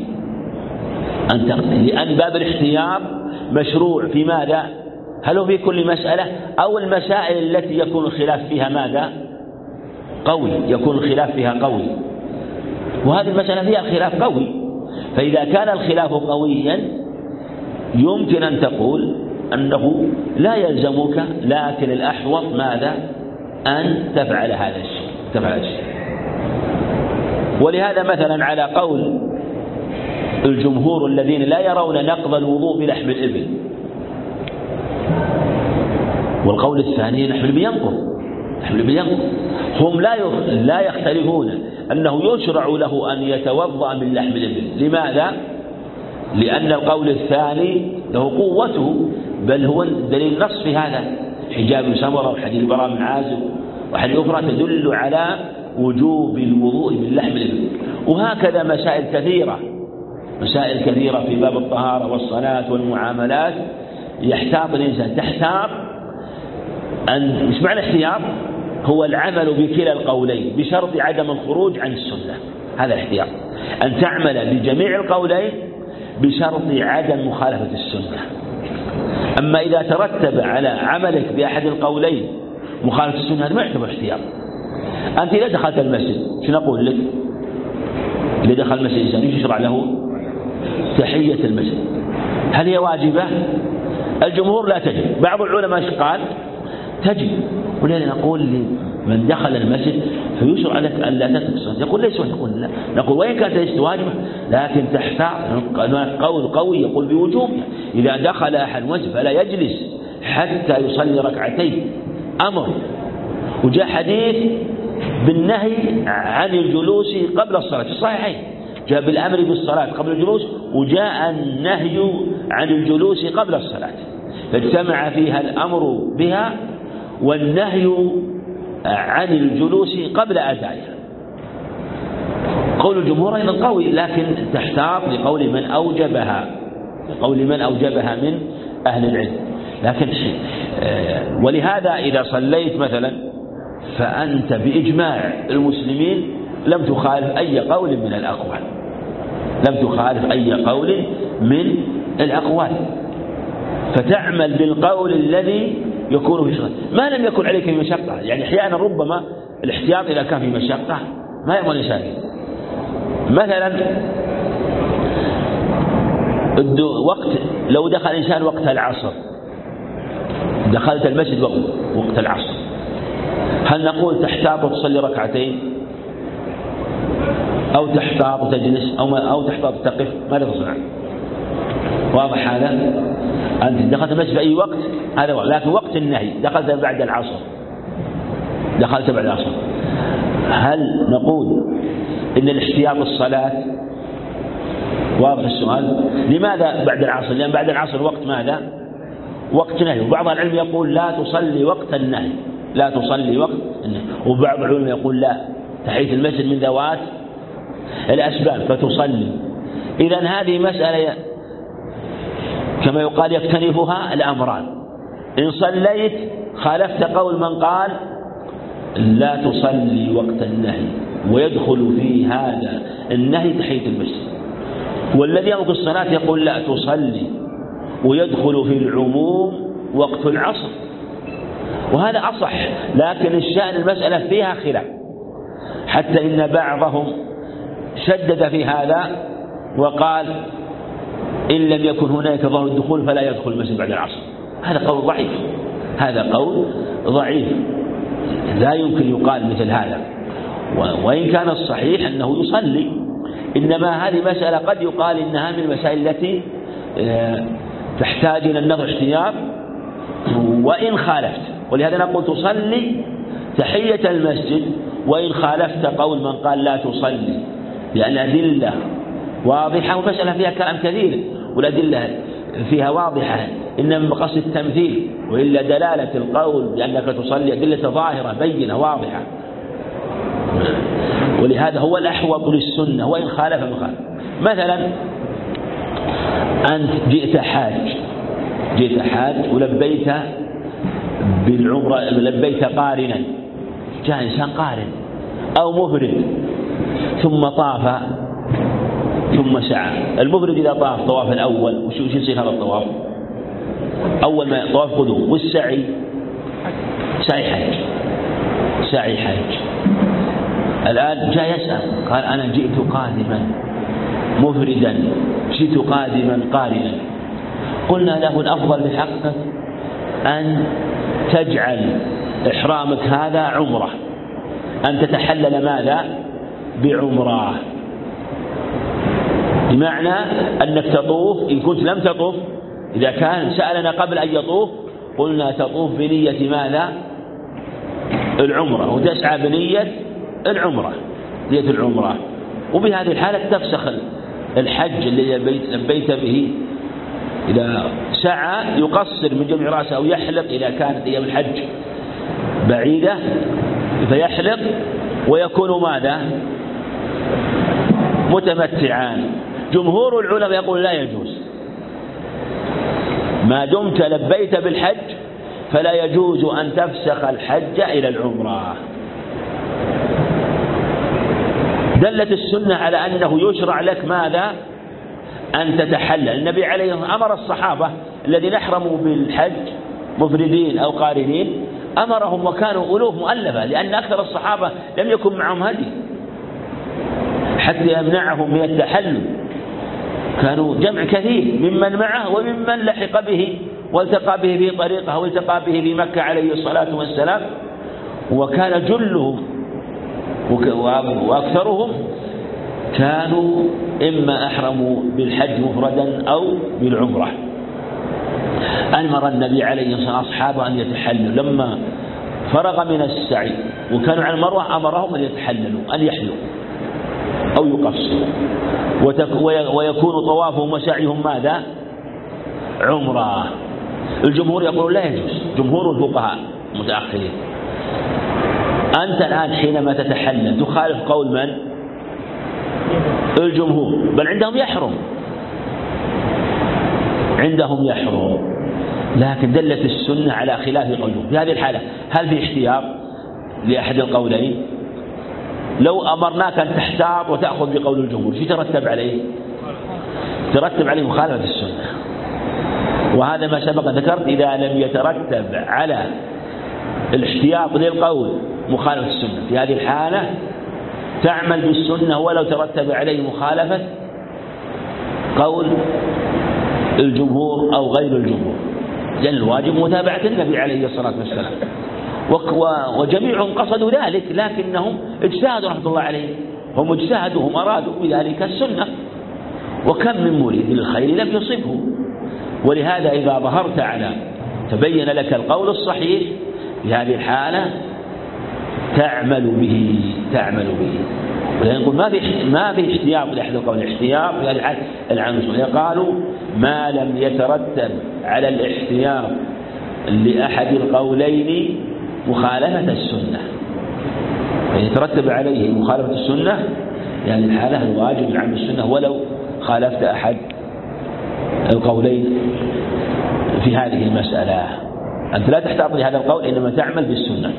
A: لأن باب الاحتياط مشروع في ماذا؟ هل هو في كل مسألة أو المسائل التي يكون الخلاف فيها ماذا؟ قوي، يكون الخلاف فيها قوي، وهذه المسألة فيها خلاف قوي. فإذا كان الخلاف قويا يمكن أن تقول أنه لا يلزمك، لكن الأحوط ماذا؟ أن تفعل هذا الشيء. ولهذا مثلا على قول الجمهور الذين لا يرون نقض الوضوء بلحم الإبل، والقول الثاني لحم الإبل ينقض، هم لا يختلفون أنه يشرع له أن يتوضأ من لحم الإبل. لماذا؟ لأن القول الثاني له قوته، بل هو دليل نص في هذا، حجاب سمرة وحديث البراء بن عازب وحديث أخرى تدل على وجوب الوضوء من لحم الإبل. وهكذا مسائل كثيرة في باب الطهارة والصلاة والمعاملات يحتاط الإنسان. تحتاط أن مش معنى الاحتياط هو العمل بكلا القولين بشرط عدم الخروج عن السنة، هذا الاحتياط، أن تعمل بجميع القولين بشرط عدم مخالفة السنة. أما إذا ترتب على عملك بأحد القولين مخالفة السنة هذا ما يعتبر احتياط. أنت إذا دخلت المسجد شو نقول لك؟ اللي دخل المسجد إنسان يشرع له تحية المسجد، هل هي واجبة؟ الجمهور لا تجب، بعض العلماء قال تجب، ولذلك نقول لمن دخل المسجد فيشرع لك أن لا تترك الصلاة، يقول ليس، نقول لا، نقول وإن كانت ليست واجبة لكن تحتاط. قول قوي يقول بوجوب، إذا دخل أحد المسجد فلا يجلس حتى يصلي ركعتين، أمر. وجاء حديث بالنهي عن الجلوس قبل الصلاة في الصحيحين، جاء بالأمر بالصلاة قبل الجلوس وجاء النهي عن الجلوس قبل الصلاة، فاجتمع فيها الأمر بها والنهي عن الجلوس قبل أدائها. قول الجمهور أيضا قوي، لكن تحتاط لقول من أوجبها من أهل العلم. لكن ولهذا إذا صليت مثلا فأنت بإجماع المسلمين لم تخالف أي قول من الأقوال، فتعمل بالقول الذي يكون في شرع ما لم يكن عليك في مشقة. يعني أحيانا ربما الاحتياط إذا كان في مشقة ما يضمن الإنسان. مثلا وقت لو دخل إنسان وقت العصر، دخلت المسجد وقت العصر، هل نقول تحتاط وتصلي ركعتين أو تحتاط وتجلس أو تحتاط تقف؟ ماذا تصنع؟ واضح هذا؟ أنت دخلت المسجد في أي وقت هذا واضح، لكن وقت النهي دخلت بعد العصر، هل نقول إن الاحتياط الصلاة؟ واضح السؤال. لماذا بعد العصر؟ لأن بعد العصر وقت ماذا؟ وقت نهي. وبعض العلم يقول لا تصلي وقت النهي، وبعض العلم يقول لا، تحية المسجد من ذوات الأسباب فتصلي. إذن هذه مسألة كما يقال يكتنفها الأمران. إن صليت خالفت قول من قال لا تصلي وقت النهي، ويدخل في هذا النهي تحية المسجد، والذي يملك الصلاة يقول لا تصلي، ويدخل في العموم وقت العصر، وهذا أصح. لكن الشأن المسألة فيها خلاف، حتى إن بعضهم شدد في هذا وقال إن لم يكن هناك ظاهر الدخول فلا يدخل المسجد بعد العصر. هذا قول ضعيف، لا يمكن يقال مثل هذا. وإن كان الصحيح أنه يصلي، إنما هذه مسألة قد يقال إنها من المسائل التي تحتاج إلى النظر احتياط وإن خالفت. ولهذا نقول تصلي تحية المسجد وإن خالفت قول من قال لا تصلي، لأن الأدلة واضحة، ومسألة فيها كلام كثير والأدلة فيها واضحة، إنما من قصد التمثيل، وإلا دلالة القول بأنك تصلي أدلة ظاهرة بينة واضحة. ولهذا هو الأحوط للسنة وإن خالف مخالف. مثلا أنت جئت حاج ولبيت بالعمرة، لبيت قارنا، جاء إنسان قارن أو مفرد ثم طاف ثم سعى. المفرد إذا طاف طواف الأول وش يصير هذا الطواف؟ أول ما طواف قدوم، والسعي سعي حج. الآن جاء يسأل قال أنا جئت قادما مفردا، جئت قادما قارنا. قلنا له الأفضل بحقك أن تجعل إحرامك هذا عمرة، أن تتحلل ماذا؟ بعمرة، بمعنى أنك تطوف. إن كنت لم تطوف، إذا كان سألنا قبل أن يطوف قلنا تطوف بنية ماذا؟ العمرة، وتسعى بنية العمرة، نية العمرة. وبهذه الحالة تفسخ الحج الذي لبيت به. إذا سعى يقصر من جميع رأسه أو يحلق إذا كانت أيام الحج بعيدة فيحلق، ويكون ماذا؟ متمتعان. جمهور العلماء يقول لا يجوز، ما دمت لبيت بالحج فلا يجوز أن تفسخ الحج إلى العمرة. دلت السنة على أنه يشرع لك ماذا؟ أن تتحلل. النبي عليه الصلاة والسلام أمر الصحابة الذين أحرموا بالحج مفردين أو قارنين، أمرهم وكانوا ألوف مؤلفة، لأن أكثر الصحابة لم يكن معهم هدي حتى يمنعهم من التحلل، كانوا جمع كثير ممن معه وممن لحق به والتقى به في طريقه والتقى به في مكة عليه الصلاة والسلام. وكان جلهم وأكثرهم كانوا إما أحرموا بالحج مفردا أو بالعمرة. أمر النبي عليه الصلاة والسلام أصحابه أن يتحللوا لما فرغ من السعي وكانوا على المروة، أمرهم أن يتحللوا، أن يحلوا أو يقصروا، ويكون طوافهم وسعيهم ماذا؟ عمرة. الجمهور يقول لا يجوز، جمهور الفقهاء متأخرين. أنت الآن حينما تتحلل تخالف قول من؟ الجمهور، بل عندهم يحرم، عندهم يحرم، لكن دلت السنة على خلاف قولهم. في هذه الحالة هل في احتياط لأحد القولين؟ لو أمرناك أن تحتاط وتأخذ بقول الجمهور شو ترتب عليه؟ ترتب عليه مخالفة السنة، وهذا ما سبق ذكرت. إذا لم يترتب على الاحتياط للقول مخالفة السنة، في هذه الحالة تعمل بالسنة ولو ترتب عليه مخالفة قول الجمهور أو غير الجمهور، لأن الواجب متابعة النبي عليه الصلاة والسلام. وجميعهم قصدوا ذلك، لكنهم اجتهدوا رحمة الله عليهم، هم اجتهدوا، هم أرادوا بذلك السنة. وكم من مريد للخير لم يصبه. ولهذا إذا ظهرت على تبين لك القول الصحيح في هذه الحالة تعمل به. ولذلك نقول ما في احتياط لأحد القول، احتياط في هذه الحالة العام. قالوا ما لم يترتب على الاحتياط لأحد القولين مخالفة السنة، يترتب عليه مخالفة السنة، يعني الحالة الواجب العام السنة ولو خالفت أحد القولين في هذه المسألة. أنت لا تحتاط لهذا القول، إنما تعمل بالسنة.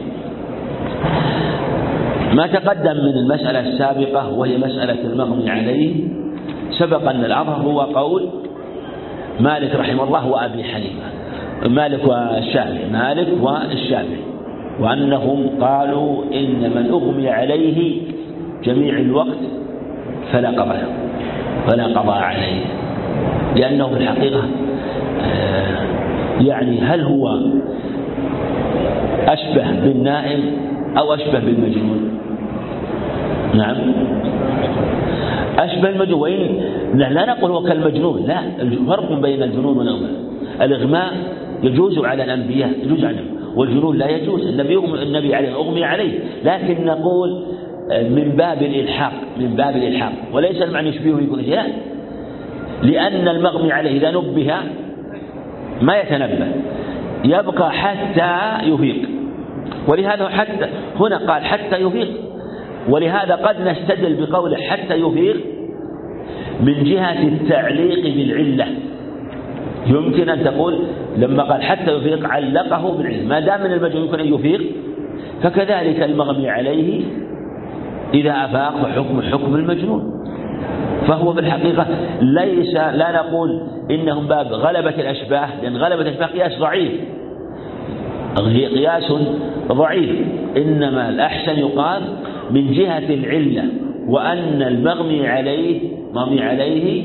A: ما تقدم من المسألة السابقة وهي مسألة المغمي عليه، سبق أن الأظهر هو قول مالك رحمه الله وأبي حنيفة، مالك والشافعي، وأنهم قالوا إن من أغمي عليه جميع الوقت فلا قضاء عليه، لأنه في الحقيقة يعني هل هو أشبه بالنائم أو أشبه بالمجنون؟ نعم، أشبه المجنون. وإن لا نقول هو كالمجنون، لا، الفرق بين الجنون والنوم. الإغماء يجوز على الأنبياء، يجوز عليهم، والجنون لا يجوز. النبي عليه أغمي عليه، لكن نقول من باب الإلحاق، وليس المعنى يشبهه يكون شيئا، لأن المغمي عليه إذا نبه ما يتنبه، يبقى حتى يفيق. ولهذا حتى هنا قال حتى يفيق، ولهذا قد نستدل بقوله حتى يفيق من جهة التعليق بالعلة. يمكن أن تقول لما قال حتى يفيق علقه بالعلة، ما دام من المجنون يمكن أن يفيق، فكذلك المغمي عليه إذا أفاق فحكم المجنون. فهو في الحقيقة لا نقول إنهم باب غلبة الأشباه، لأن غلبة الأشباه قياس ضعيف، إنما الأحسن يقال من جهة العلة، وأن المغمي عليه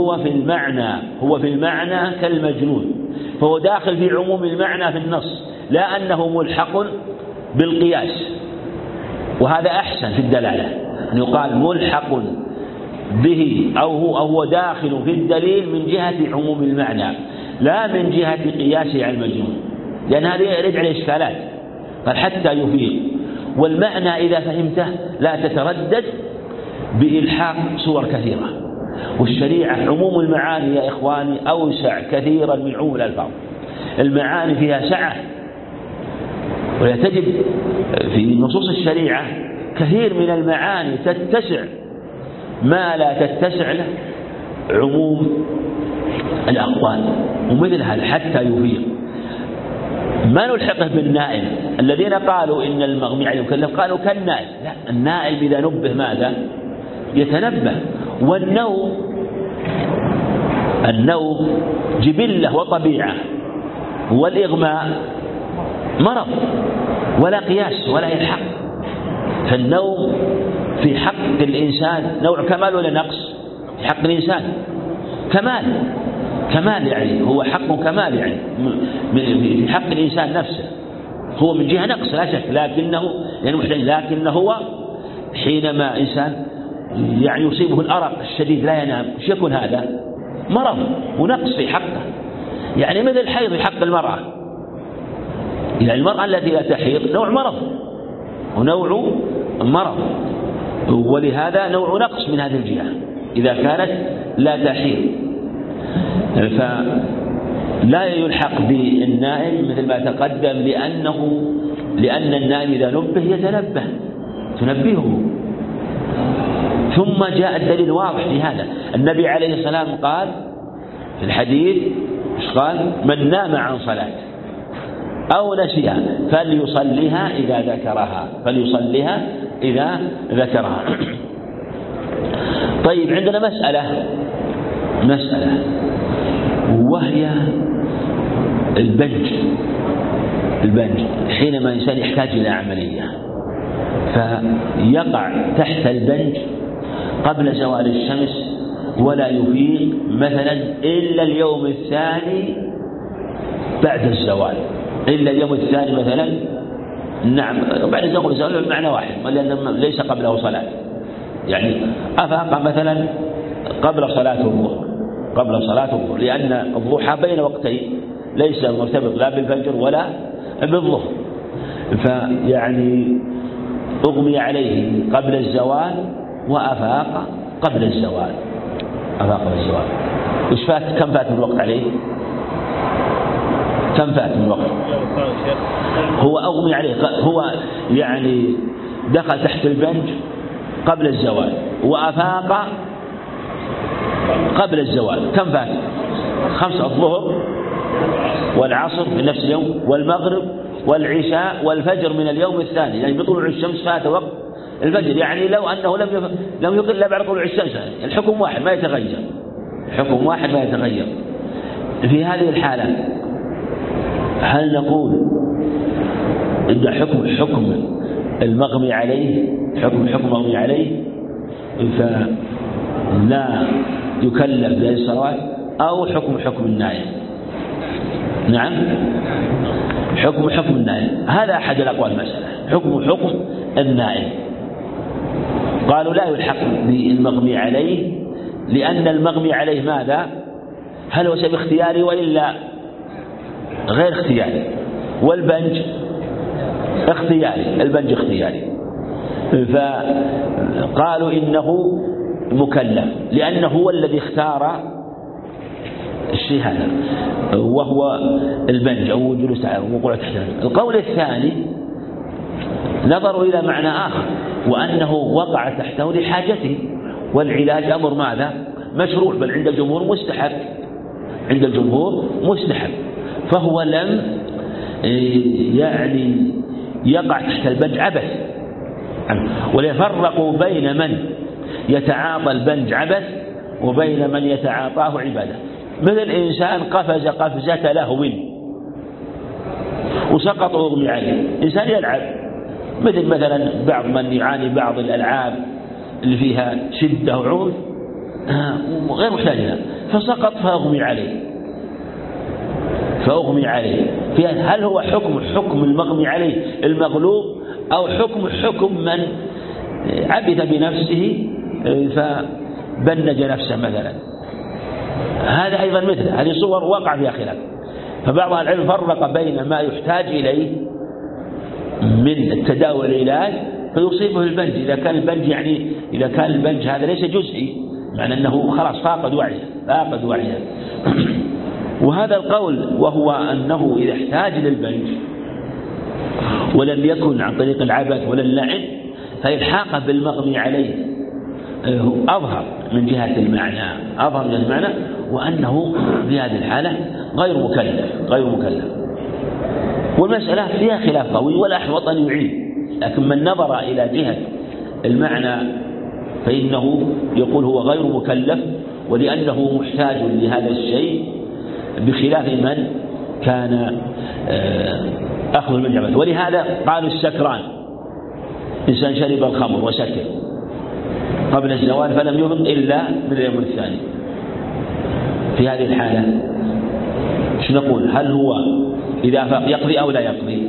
A: هو في المعنى كالمجنون، فهو داخل في عموم المعنى في النص، لا أنه ملحق بالقياس، وهذا أحسن في الدلالة أن يقال ملحق به أو هو داخل في الدليل من جهة عموم المعنى لا من جهة قياسه على المجنون، لأن هذا يرد على إشكالات. قال حتى يفيق، والمعنى إذا فهمته لا تتردد بإلحاق صور كثيرة. والشريعة عموم المعاني يا إخواني أوسع كثيرا من عموم الألفاظ، المعاني فيها سعة، وتجد في نصوص الشريعة كثير من المعاني تتسع ما لا تتسع له عموم الأقوال. ومثل هذا حتى يفيق ما نلحقه بالنائم. الذين قالوا إن المغمي عليه مكلف قالوا كالنائم، لا، النائم إذا نبه ماذا؟ يتنبه. والنوم جبلة وطبيعة، والإغماء مرض ولا قياس ولا يلحق. فالنوم في حق الإنسان نوع كمال ولا نقص؟ في حق الإنسان كمال يعني هو حق كمال يعني في حق الإنسان نفسه، هو من جهة نقص لا شك، لكن هو حينما إنسان يعني يصيبه الأرق الشديد لا ينام، ايش يكون هذا؟ مرض ونقص في حقه، يعني مثل الحيض في حق المرأة. يعني المرأة التي لا تحيض نوع مرض ونوع مرض، ولهذا نوع نقص من هذه الجهة إذا كانت لا تحيض. فلا يلحق بالنائم مثل ما تقدم، لأن النائم إذا نبه تنبهه. ثم جاء الدليل واضح في هذا. النبي عليه السلام قال في الحديث قال من نام عن صلاة أو نسيها فليصليها إذا ذكرها. طيب عندنا مسألة وهي البنج. حينما إنسان يحتاج إلى عملية فيقع تحت البنج قبل زوال الشمس ولا يفيق مثلا إلا اليوم الثاني بعد الزوال، مثلا نعم بعد الزوال بمعنى واحد، لأن ليس قبله صلاة، يعني أفاق مثلا قبل صلاة الظهر، لأن الضحى بين وقتين ليس مرتبط لا بالفجر ولا بالظهر، فيعني أغمي عليه قبل الزوال وأفاق قبل الزوال. وش فات؟ كم فات من الوقت عليه؟ هو أغمي عليه، هو يعني دخل تحت البنج قبل الزوال وأفاق قبل الزوال، كم فات؟ 5: الظهر والعصر في نفس اليوم والمغرب والعشاء والفجر من اليوم الثاني، يعني بطلوع الشمس فات وقت الفجر، يعني لو أنه لم يقل إلا بعد طلوع الشمس، الحكم واحد ما يتغير. في هذه الحالة هل نقول إن حكم المغمي عليه حكم المغمي عليه فلا يكلف بهذه الصلوات، أو حكم النائم؟ نعم، حكم النائم. هذا أحد الأقوال المسألة، حكم النائم. قالوا لا يلحق بالمغمي عليه، لأن المغمي عليه ماذا؟ هل هو سبب اختياري وإلا غير اختياري؟ والبنج اختياري. فقالوا إنه مكلف لأنه هو الذي اختار الشيء هذا، وهو البنج أو جلوس على وقوع تحت. القول الثاني نظروا إلى معنى آخر، وأنه وقع تحته لحاجته، والعلاج أمر ماذا؟ مشروع، بل عند الجمهور مستحب. فهو لم يعني يقع تحت البنج عبث، وليفرقوا بين من يتعاطى البنج عبث وبين من يتعاطاه عبادة. مثل إنسان قفز قفزة لهو وسقط وأغمي عليه، إنسان يلعب، مثلا بعض من يعاني بعض الألعاب اللي فيها شدة وعنف غير محتاج لها، فسقط فأغمي عليه، فأغمي عليه. هل هو حكم المغمي عليه المغلوب، أو حكم من عبث بنفسه فبنج نفسه مثلا؟ هذا أيضا مثله، هذه صور وقع فيها خلاف. فبعض العلم فرق بين ما يحتاج إليه من التداوي والعلاج فيصيبه البنج، إذا كان البنج هذا ليس جزئي، معنى أنه خلاص فاقد وعيه. وهذا القول وهو أنه إذا احتاج للبنج ولم يكن عن طريق العبث ولا اللعن فإلحاقه بالمغمي عليه أظهر من جهة المعنى، وأنه في هذه الحالة غير مكلف. والمسألة فيها خلاف قوي، والأحوط أن يعيد، لكن من نظر إلى جهة المعنى فإنه يقول هو غير مكلف، ولأنه محتاج لهذا الشيء، بخلاف من كان أخذ من العبث. ولهذا قالوا السكران، إنسان شرب الخمر وسكر قبل الزوال فلم يفق إلا من اليوم الثاني، في هذه الحالة شو نقول؟ هل هو إذا فاق يقضي أو لا يقضي؟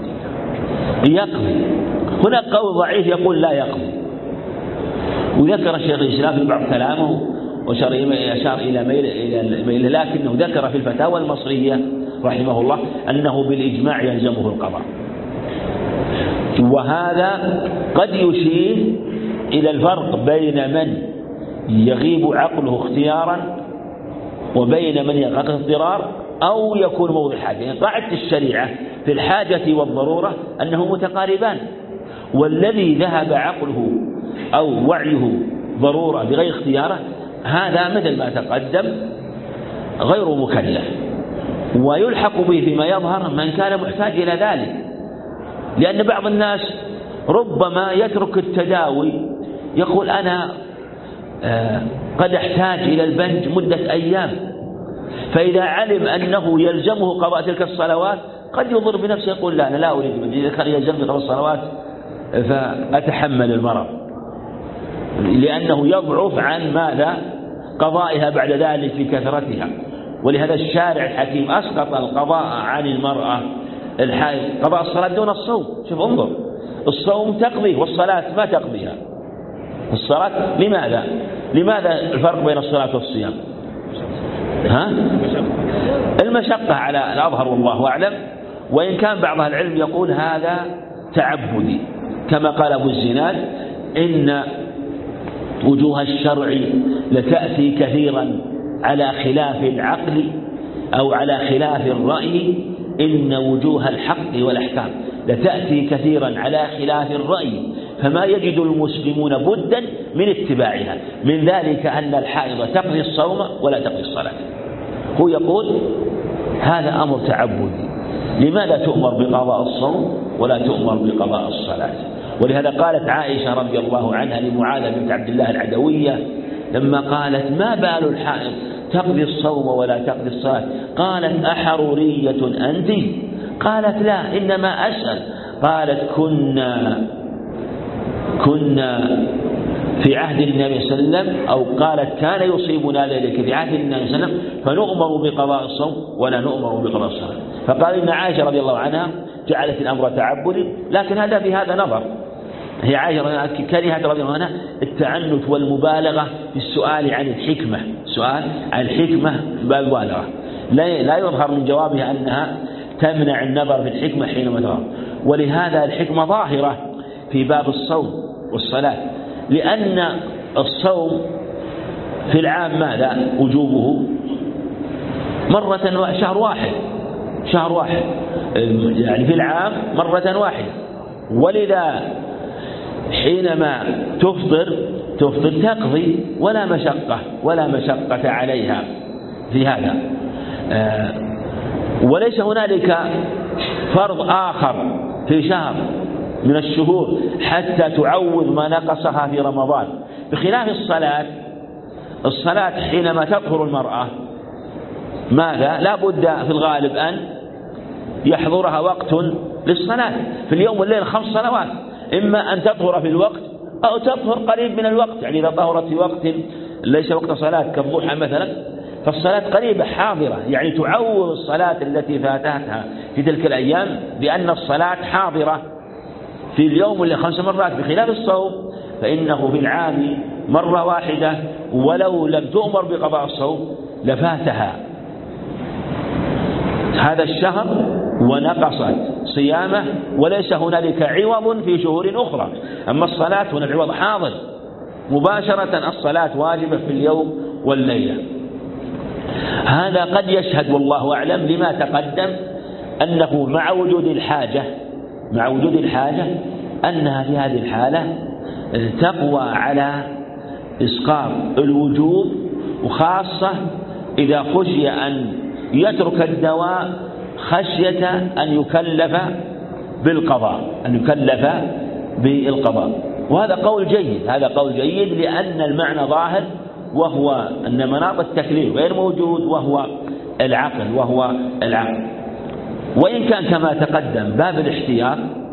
A: هناك قول ضعيف يقول لا يقضي، وذكر الشيخ الإسلام في بعض كلامه وأشار إلى ميل، لكنه ذكر في الفتاوى المصرية رحمه الله أنه بالإجماع يلزمه القضاء. وهذا قد يشير إلى الفرق بين من يغيب عقله اختيارا وبين من يغيب اضطرار أو يكون موضع حاجة. يعني قاعدة الشريعة في الحاجة والضرورة أنه متقاربان، والذي ذهب عقله أو وعيه ضرورة بغير اختياره هذا مثل ما تقدم غير مكلف، ويلحق به فيما يظهر من كان محتاج إلى ذلك، لأن بعض الناس ربما يترك التداوي، يقول أنا قد أحتاج إلى البنج مدة أيام، فإذا علم أنه يلزمه قضاء تلك الصلوات قد يضر بنفسه، يقول لا أنا لا أريد البنج، إذا كان يلزمني قضاء الصلوات فأتحمل المرض، لأنه يضعف عن ماذا؟ قضائها بعد ذلك لكثرتها. ولهذا الشارع الحكيم أسقط القضاء عن المرأة الحائض، قضاء الصلاة دون الصوم. شوف انظر، الصوم تقضيه والصلاة ما تقضيها. الصلاة لماذا الفرق بين الصلاة والصيام؟ المشقة على الأظهر والله أعلم، وإن كان بعض العلم يقول هذا تعبدي، كما قال أبو الزناد إن وجوه الشرع لتأتي كثيرا على خلاف العقل أو على خلاف الرأي، إن وجوه الحق والأحكام لتأتي كثيرا على خلاف الرأي، فما يجد المسلمون بدا من اتباعها، من ذلك أن الحائض تقضي الصوم ولا تقضي الصلاة. هو يقول هذا أمر تعبدي، لماذا تؤمر بقضاء الصوم ولا تؤمر بقضاء الصلاة؟ ولهذا قالت عائشة رضي الله عنها لمعاذ بنت عبد الله العدوية لما قالت ما بال الحائض تقضي الصوم ولا تقضي الصلاة، قالت أحرورية أنت؟ قالت لا، إنما أسأل. قالت كنا في عهد النبي صلى الله عليه وسلم، أو قالت كان يصيبنا ذلك في عهد النبي صلى الله عليه وسلم فنؤمر بقضاء الصوم ولا نؤمر بقضاء الصلاة. فقال إن عائشة رضي الله عنها جعلت الأمر تعبدي، لكن هذا في هذا نظر. هي عائشة كرهت رضي الله عنها التعنت والمبالغة في السؤال عن الحكمة، سؤال عن الحكمة بالمبالغة، لا يظهر من جوابها أنها تمنع النظر في الحكمة حينما تظهر. ولهذا الحكمة ظاهرة في باب الصوم والصلاة، لأن الصوم في العام ماذا وجوبه؟ مرة شهر واحد يعني في العام مرة واحدة، ولذا حينما تفطر تقضي ولا مشقة عليها في هذا. وليس هنالك فرض آخر في شهر من الشهور حتى تعوض ما نقصها في رمضان، بخلاف الصلاة حينما تطهر المرأة ماذا؟ لا بد في الغالب أن يحضرها وقت للصلاة في اليوم والليل 5 صلوات، إما أن تطهر في الوقت أو تطهر قريب من الوقت. يعني إذا طهرت في وقت ليس وقت صلاة كالضحى مثلا فالصلاة قريبة حاضرة، يعني تعوض الصلاة التي فاتتها في تلك الأيام، لأن الصلاة حاضرة في اليوم اللي 5 مرات، بخلاف الصوم فإنه في العام مرة واحدة، ولو لم تؤمر بقضاء الصوم لفاتها هذا الشهر ونقصت صيامه، وليس هنالك عوض في شهور أخرى. أما الصلاة هنا العوض حاضر مباشرة، الصلاة واجبة في اليوم والليلة. هذا قد يشهد والله أعلم لما تقدم أنه مع وجود الحاجة أنها في هذه الحالة تقوى على إسقاط الوجوب، وخاصة إذا خشي أن يترك الدواء خشية أن يكلف بالقضاء. وهذا قول جيد، لأن المعنى ظاهر، وهو أن مناط التكليف غير موجود، وهو العقل. وإن كان كما تقدم باب الاحتياط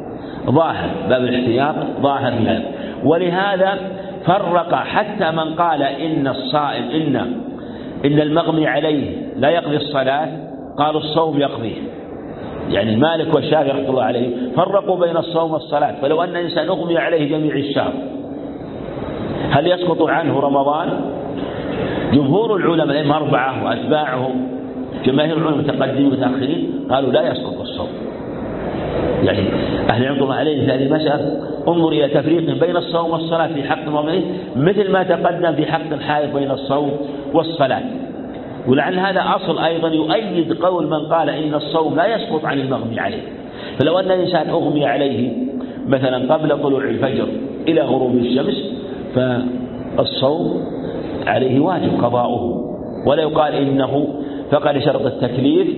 A: ظاهر له، ولهذا فرق حتى من قال إن الصائم إن المغمي عليه لا يقضي الصلاة، قالوا الصوم يقضيه. يعني مالك والشافعي رحمه الله عليه فرقوا بين الصوم والصلاة. فلو أن إنسان أغمي عليه جميع الشهر هل يسقط عنه رمضان؟ جمهور العلماء الأئمة 4 وأتباعهم جماهير العلماء المتقدمين والمتأخرين قالوا لا يسقط الصوم. يعني أهل العلم الله عليه في هذه المسألة انظر إلى تفريق بين الصوم والصلاة في حق المؤمنين مثل ما تقدم في حق الحائض بين الصوم والصلاة. ولعل هذا أصل أيضا يؤيد قول من قال إن الصوم لا يسقط عن المغمي عليه. فلو أن الإنسان أغمي عليه مثلا قبل طلوع الفجر إلى غروب الشمس فالصوم عليه واجب قضاؤه، ولا يقال إنه فقد شرط التكليف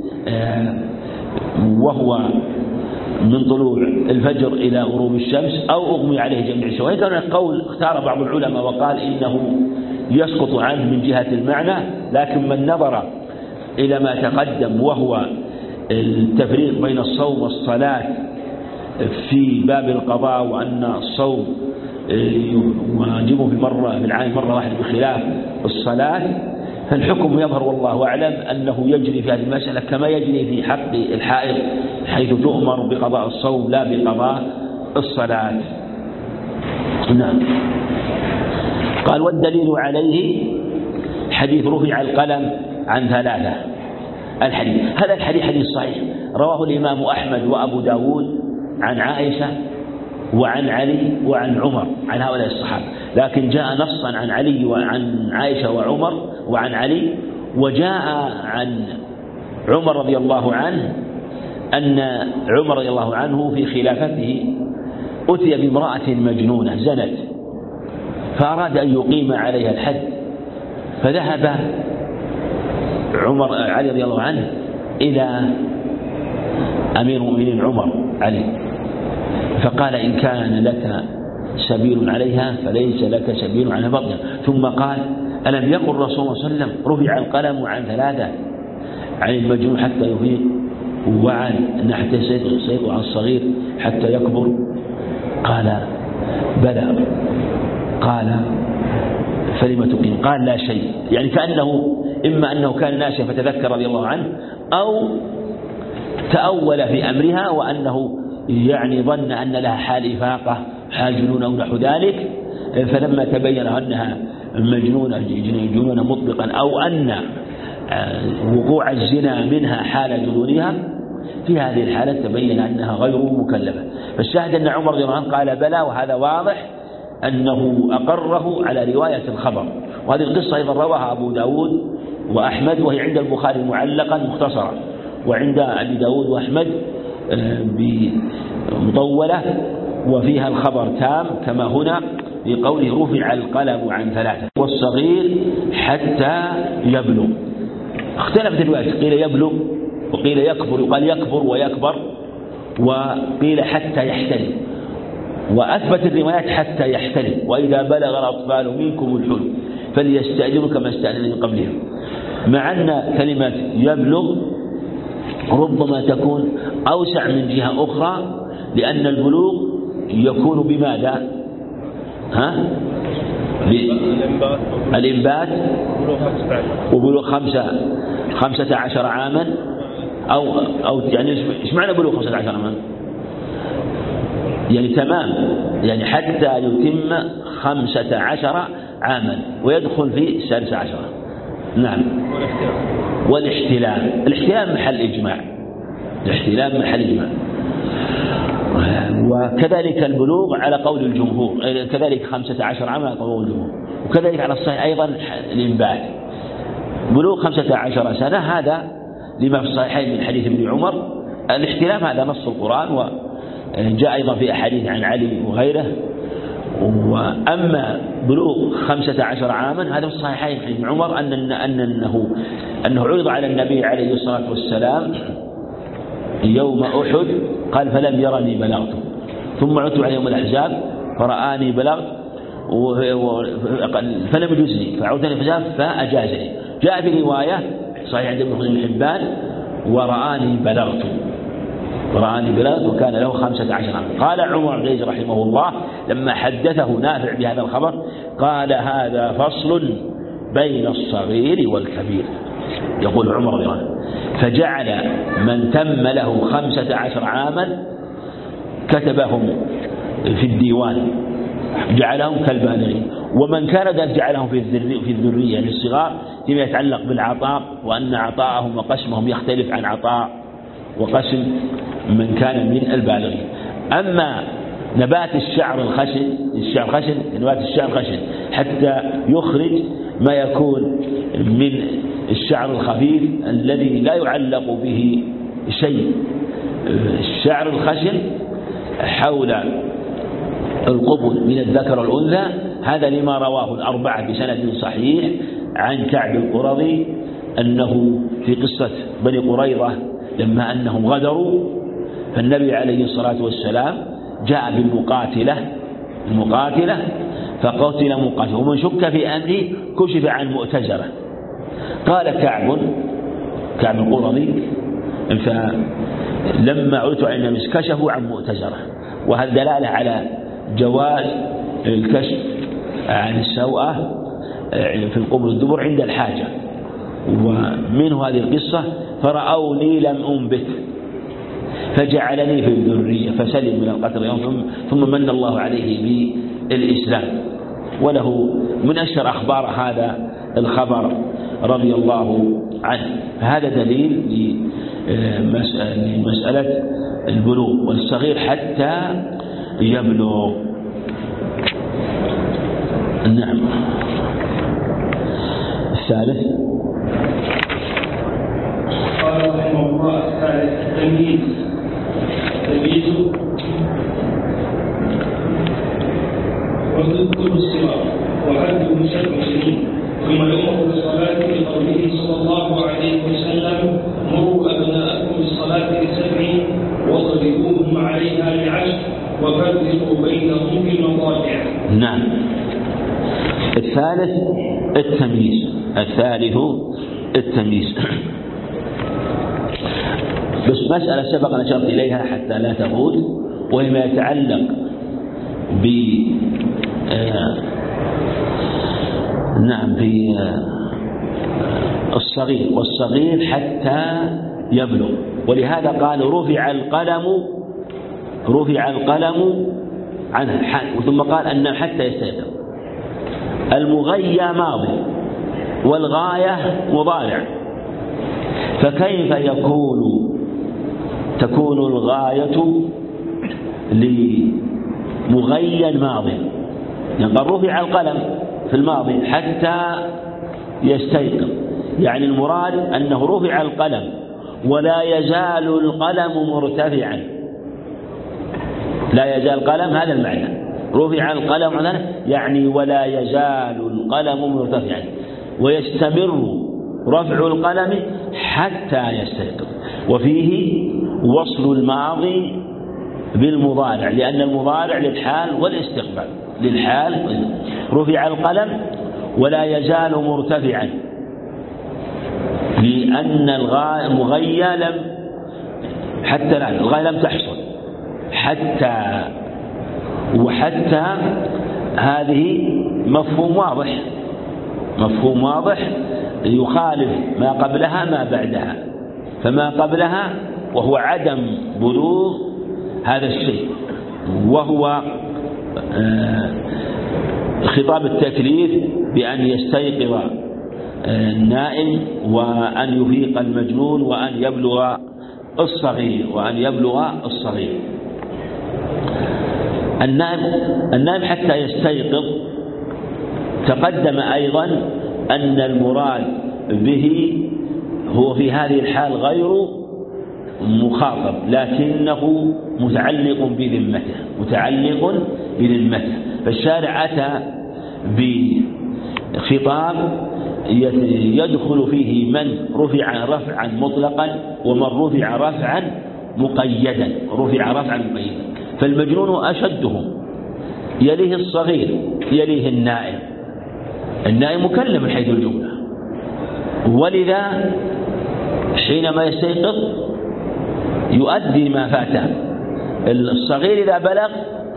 A: وهو من طلوع الفجر إلى غروب الشمس أو أغمي عليه جميع الشهور. كان القول اختار بعض العلماء وقال إنه يسقط عنه من جهة المعنى، لكن من نظر إلى ما تقدم وهو التفريق بين الصوم والصلاة في باب القضاء، وأن الصوم واجبه في العام مرة واحدة بخلاف الصلاة، فالحكم يظهر والله أعلم أنه يجري في هذه المسألة كما يجري في حق الحائض، حيث تؤمر بقضاء الصوم لا بقضاء الصلاة. نعم. قال والدليل عليه حديث رفع القلم عن 3. هذا الحديث حديث صحيح، رواه الإمام أحمد وأبو داود عن عائشة وعن علي وعن عمر، عن هؤلاء الصحابة، لكن جاء نصا عن علي وعن عائشة وعمر وعن علي، وجاء عن عمر رضي الله عنه أن عمر رضي الله عنه في خلافته أتي بامرأة مجنونة زنت، فأراد أن يقيم عليها الحد، فذهب علي رضي الله عنه إلى أمير المؤمنين عمر علي، فقال إن كان لك سبيل عليها فليس لك سبيل على بطنها. ثم قال ألم يقل رسول الله صلى الله عليه وسلم رفع القلم عن 3 عن المجنون حتى يفيق، وعن نحت سيطع عن الصغير حتى يكبر؟ قال بلى. قال فلم تقيم؟ قال لا شيء، يعني كأنه إما أنه كان ناسيا فتذكر رضي الله عنه، أو تأول في أمرها وأنه يعني ظن أن لها حال إفاقة حال جنون أو نحو ذلك، فلما تبين أنها جنونا مطلقا أو أن وقوع الزنا منها حال جنونها، في هذه الحالة تبين أنها غير مكلفة. فالشاهد أن عمر رضي الله عنه قال بلى، وهذا واضح أنه أقره على رواية الخبر. وهذه القصة أيضا رواها أبو داود وأحمد، وهي عند البخاري معلقا مختصرا، وعند أبي داود وأحمد بمطولة، وفيها الخبر تام كما هنا في قوله رفع القلم عن 3 والصغير حتى يبلغ. اختلفت الروايات، قيل يبلغ وقيل يكبر، يقال يكبر ويكبر، وقيل حتى يحتلم، وأثبت الروايات حتى يحتلم، وإذا بلغ الأطفال منكم الحلم فليستأذنوا كما استأذن من قبلهم. مع أن كلمة يبلغ ربما تكون أوسع من جهة أخرى، لأن البلوغ يكون بماذا؟ الإنبات وبلوغ 15 عاما أو يعني إيش معنى بلوغ 15 عاما؟ يعني تمام، يعني حتى يتم 15 عاما ويدخل في 16. نعم. الاحتلام محل إجماع، وكذلك البلوغ على قول الجمهور، كذلك 15 عاما على قول الجمهور، وكذلك على الصحيح أيضا الإنبات بلوغ 15 سنة، هذا لما في الصحيحين من حديث ابن عمر. الاحتلام هذا نص القرآن، وجاء أيضا في أحاديث عن علي وغيره. وأما بلوغ 15 عاما هذا في الصحيحين عن ابن عمر أنه عرض على النبي عليه الصلاة والسلام يوم أحد قال فلم يرني بلغت، ثم عدت على يوم الأحزاب فرآني بلغت فلم يجزني، فعودت على الأحزاب فأجازني. جاء في رواية صحيح عند ابن حبان ورآني بلغت وكان له 15 عاما. قال عمر بن عبد رحمه الله لما حدثه نافع بهذا الخبر قال هذا فصل بين الصغير والكبير، يقول عمر رضي الله عنه، فجعل من تم له 15 عاما كتبهم في الديوان جعلهم كالبالغين، ومن كان قد جعلهم في الذرية يعني الصغار فيما يتعلق بالعطاء، وأن عطاءهم وقسمهم يختلف عن عطاء وقسم من كان من البالغين. أما نبات الشعر الخشن حتى يخرج ما يكون من الشعر الخفيف الذي لا يعلق به شيء. الشعر الخشن حول القبل من الذكر والأنثى، هذا لما رواه الأربعة بسند صحيح عن كعب القرظي أنه في قصة بني قريظة لما أنهم غدروا، فالنبي عليه الصلاة والسلام جاء بالمقاتلة فقتل مقاتل، ومن شك في أمره كشف عن مؤتزرة. قال كعب القرظي فلما عدت عن النبي كشفوا عن مؤتزرة، وهذا دلالة على جواز الكشف عن السوءة في القبر والدبر عند الحاجة. ومنه هذه القصة فرأوني لم أنبت فجعلني في الذرية فسلم من القتل يوم، ثم من الله عليه بالإسلام. وله من أشهر أخبار هذا الخبر رضي الله عنه. هذا دليل لمسألة البلوغ والصغير حتى يبلغ. نعم. الثالث
B: قال رحمه الله الثالث التمييز وضد كل السواء وحده 7 سنين، ثم يؤمر بالصلاة لقوله صلى الله عليه وسلم مروا أبناءكم بالصلاة ل7 واضربوهم عليها ل10 وفرقوا بينهم في المضاجع.
A: نعم. الثالث التمييز. بس مسألة سبق أن أشرت إليها حتى لا تفوت، وهي ما يتعلق الصغير والصغير حتى يبلغ. ولهذا قال رفع القلم عنه، ثم قال أن حتى يستيقظ. المغيى ماضي والغاية مضارع، فكيف تكون الغاية لمغيى ماضي؟ يعني قال رفع القلم في الماضي حتى يستيقظ، يعني المراد أنه رفع القلم ولا يزال القلم مرتفعا، لا يزال القلم، هذا المعنى. رفع القلم يعني ولا يزال القلم مرتفعا، ويستمر رفع القلم حتى يستيقظ. وفيه وصل الماضي بالمضارع، لأن المضارع للحال والاستقبال، رفع القلم ولا يزال مرتفعا، لأن الغاية الغاية لم تحصل، وحتى هذه مفهوم واضح يخالف ما قبلها ما بعدها. فما قبلها وهو عدم بلوغ هذا الشيء، وهو خطاب التكليف بأن يستيقظ النائم وأن يفيق المجنون وأن يبلغ الصغير. النائم حتى يستيقظ. تقدم أيضا أن المراد به هو في هذه الحال غير مخاطب، لكنه متعلق بذمته. فالشارع أتى بخطاب يدخل فيه من رفع رفعا مطلقا ومن رفع رفعا مقيدا. فالمجنون أشدهم، يليه الصغير، يليه النائم مكلف من حيث الجملة، ولذا حينما يستيقظ يؤدي ما فاته. الصغير إذا بلغ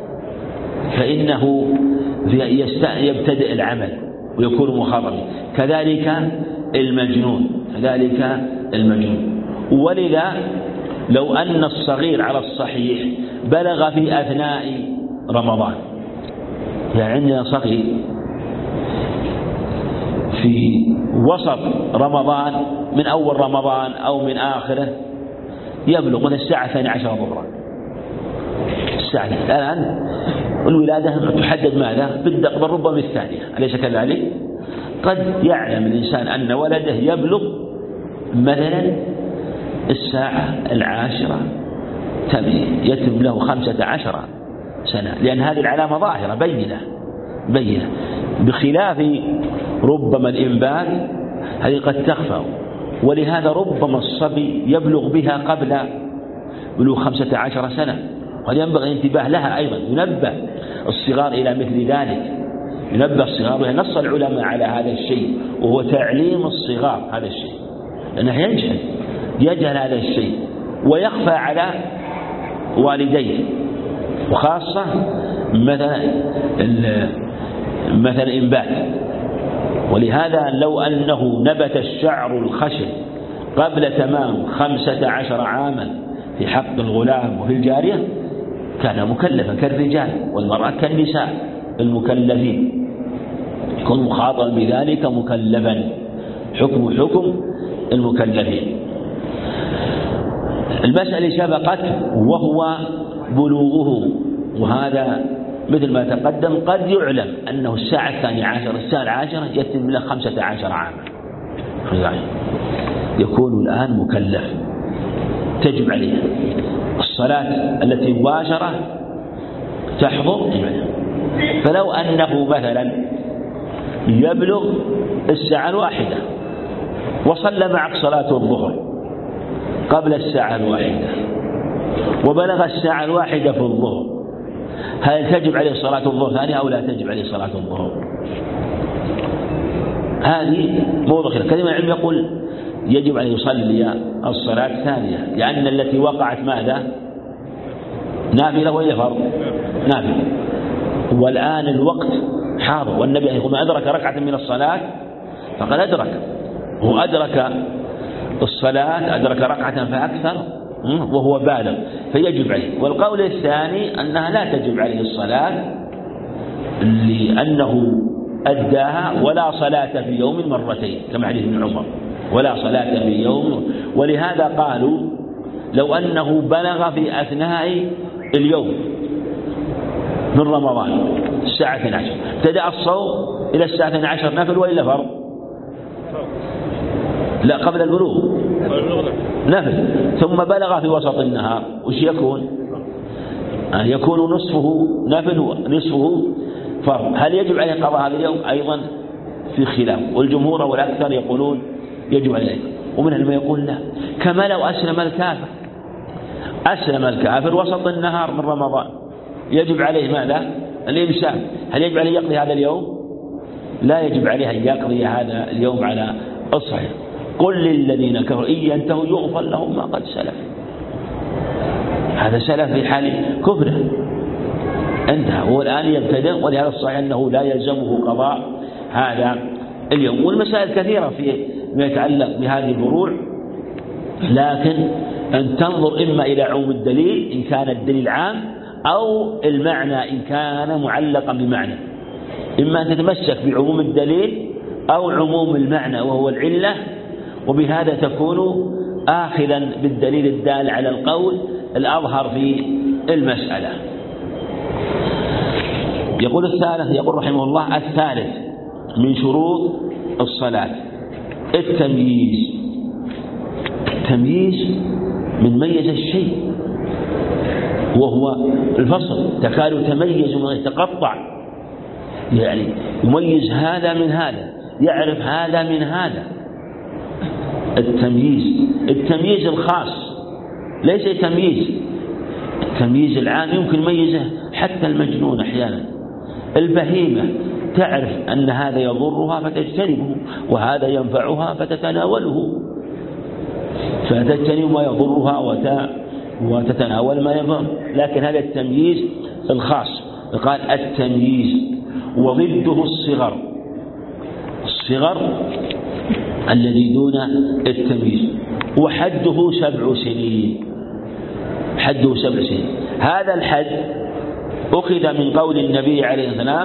A: فإنه يبتدئ العمل ويكون مخاطبا، كذلك المجنون. ولذا لو أن الصغير على الصحيح بلغ في أثناء رمضان، يعني عندنا صغير في وسط رمضان من أول رمضان أو من آخره يبلغ من الساعة 12 ظهرا. الآن الولادة تحدد ماذا؟ بالدقة ربما الثانية، أليس كذلك؟ قد يعلم الإنسان أن ولده يبلغ مثلا الساعة 10 يتم له 15 سنة، لأن هذه العلامة ظاهرة بينة، بخلاف ربما الإنبات هذه قد تخفى. ولهذا ربما الصبي يبلغ بها قبل بلوغ 15 سنة، قد ينبغي الانتباه لها أيضا. ينبه الصغار إلى مثل ذلك، نص العلماء على هذا الشيء، وهو تعليم الصغار هذا الشيء، لأنه يجهل هذا الشيء ويخفى على والديه، وخاصة مثلا إنبات. ولهذا لو أنه نبت الشعر الخشن قبل تمام 15 عاما في حق الغلام وفي الجارية كان مكلفا كالرجال، والمرأة كالنساء المكلفين، يكون مخاطبا بذلك مكلفا، حكم المكلفين. المسألة سبقت وهو بلوغه، وهذا مثل ما تقدم قد يعلم أنه الساعة 12 يتم له 15 عاما، يكون الآن مكلف، تجب عليه الصلاة التي مباشرة تحضر. فلو أنه مثلا يبلغ الساعة 1 وصلى معك صلاة الظهر قبل الساعة 1 وبلغ الساعة 1 في الظهر، هل تجب عليه صلاة الظهر ثانية أو لا تجب عليه صلاة الظهر؟ هذه موضوع خلاف. كثير من العلم يقول يجب أن يصلي الصلاة الثانية، لأن التي وقعت ماذا؟ نافلة وهي فرض نافلة، والآن الوقت حاضر، والنبي يقول من أدرك ركعة من الصلاة فقد أدرك، هو أدرك الصلاة، أدرك ركعة فأكثر وهو بالغ فيجب عليه. والقول الثاني أنها لا تجب عليه الصلاة لأنه أداها، ولا صلاة في يوم مرتين كما حديث ابن عمر، ولا صلاة في يوم. ولهذا قالوا لو أنه بلغ في أثناء اليوم من رمضان الساعة 12 ابتدأ الصوم إلى الساعة 12 نفل وإلا فرض؟ لا، قبل البلوغ نفل، ثم بلغ في وسط النهار وش يكون؟ يكون نصفه نفل ونصفه فرض. هل يجب عليه قضاء هذا اليوم؟ أيضا في خلاف، والجمهور والأكثر يقولون يجب عليه، ومنهم من يقول لا. كما لو أسلم الكافر وسط النهار من رمضان يجب عليه ماذا؟ الإمساك. هل يجب عليه يقضي هذا اليوم؟ لا يجب عليه أن يقضي هذا اليوم على الصحيح. قل للذين كفروا إن ينتهوا يغفر لهم ما قد سلف. هذا سلف في حال كفره، انتهى، هو الآن يبتدئ، ولهذا الصحيح أنه لا يلزمه قضاء هذا اليوم. والمسائل كثيرة فيما يتعلق بهذه الفروع، لكن أن تنظر إما إلى عموم الدليل إن كان الدليل عام، أو المعنى إن كان معلقا بمعنى، إما أن تتمسك بعموم الدليل أو عموم المعنى وهو العلة، وبهذا تكون آخذا بالدليل الدال على القول الأظهر في المسألة. يقول الثالث، يقول رحمه الله: الثالث من شروط الصلاة التمييز. التمييز من ميز الشيء، وهو الفصل، تكاد تميز ويتقطع، يعني يميز هذا من هذا، يعرف هذا من هذا. التمييز الخاص ليس التمييز العام، يمكن يميزه حتى المجنون أحيانا. البهيمة تعرف أن هذا يضرها فتجتنبه، وهذا ينفعها فتتناوله، فتجتنب ما يضرها وتتناول ما ينفعها. لكن هذا التمييز الخاص. قال التمييز وضده الصغر الذي دون التمييز، وحده 7 سنين. حده 7 سنين. هذا الحد أخذ من قول النبي عليه الصلاة والسلام: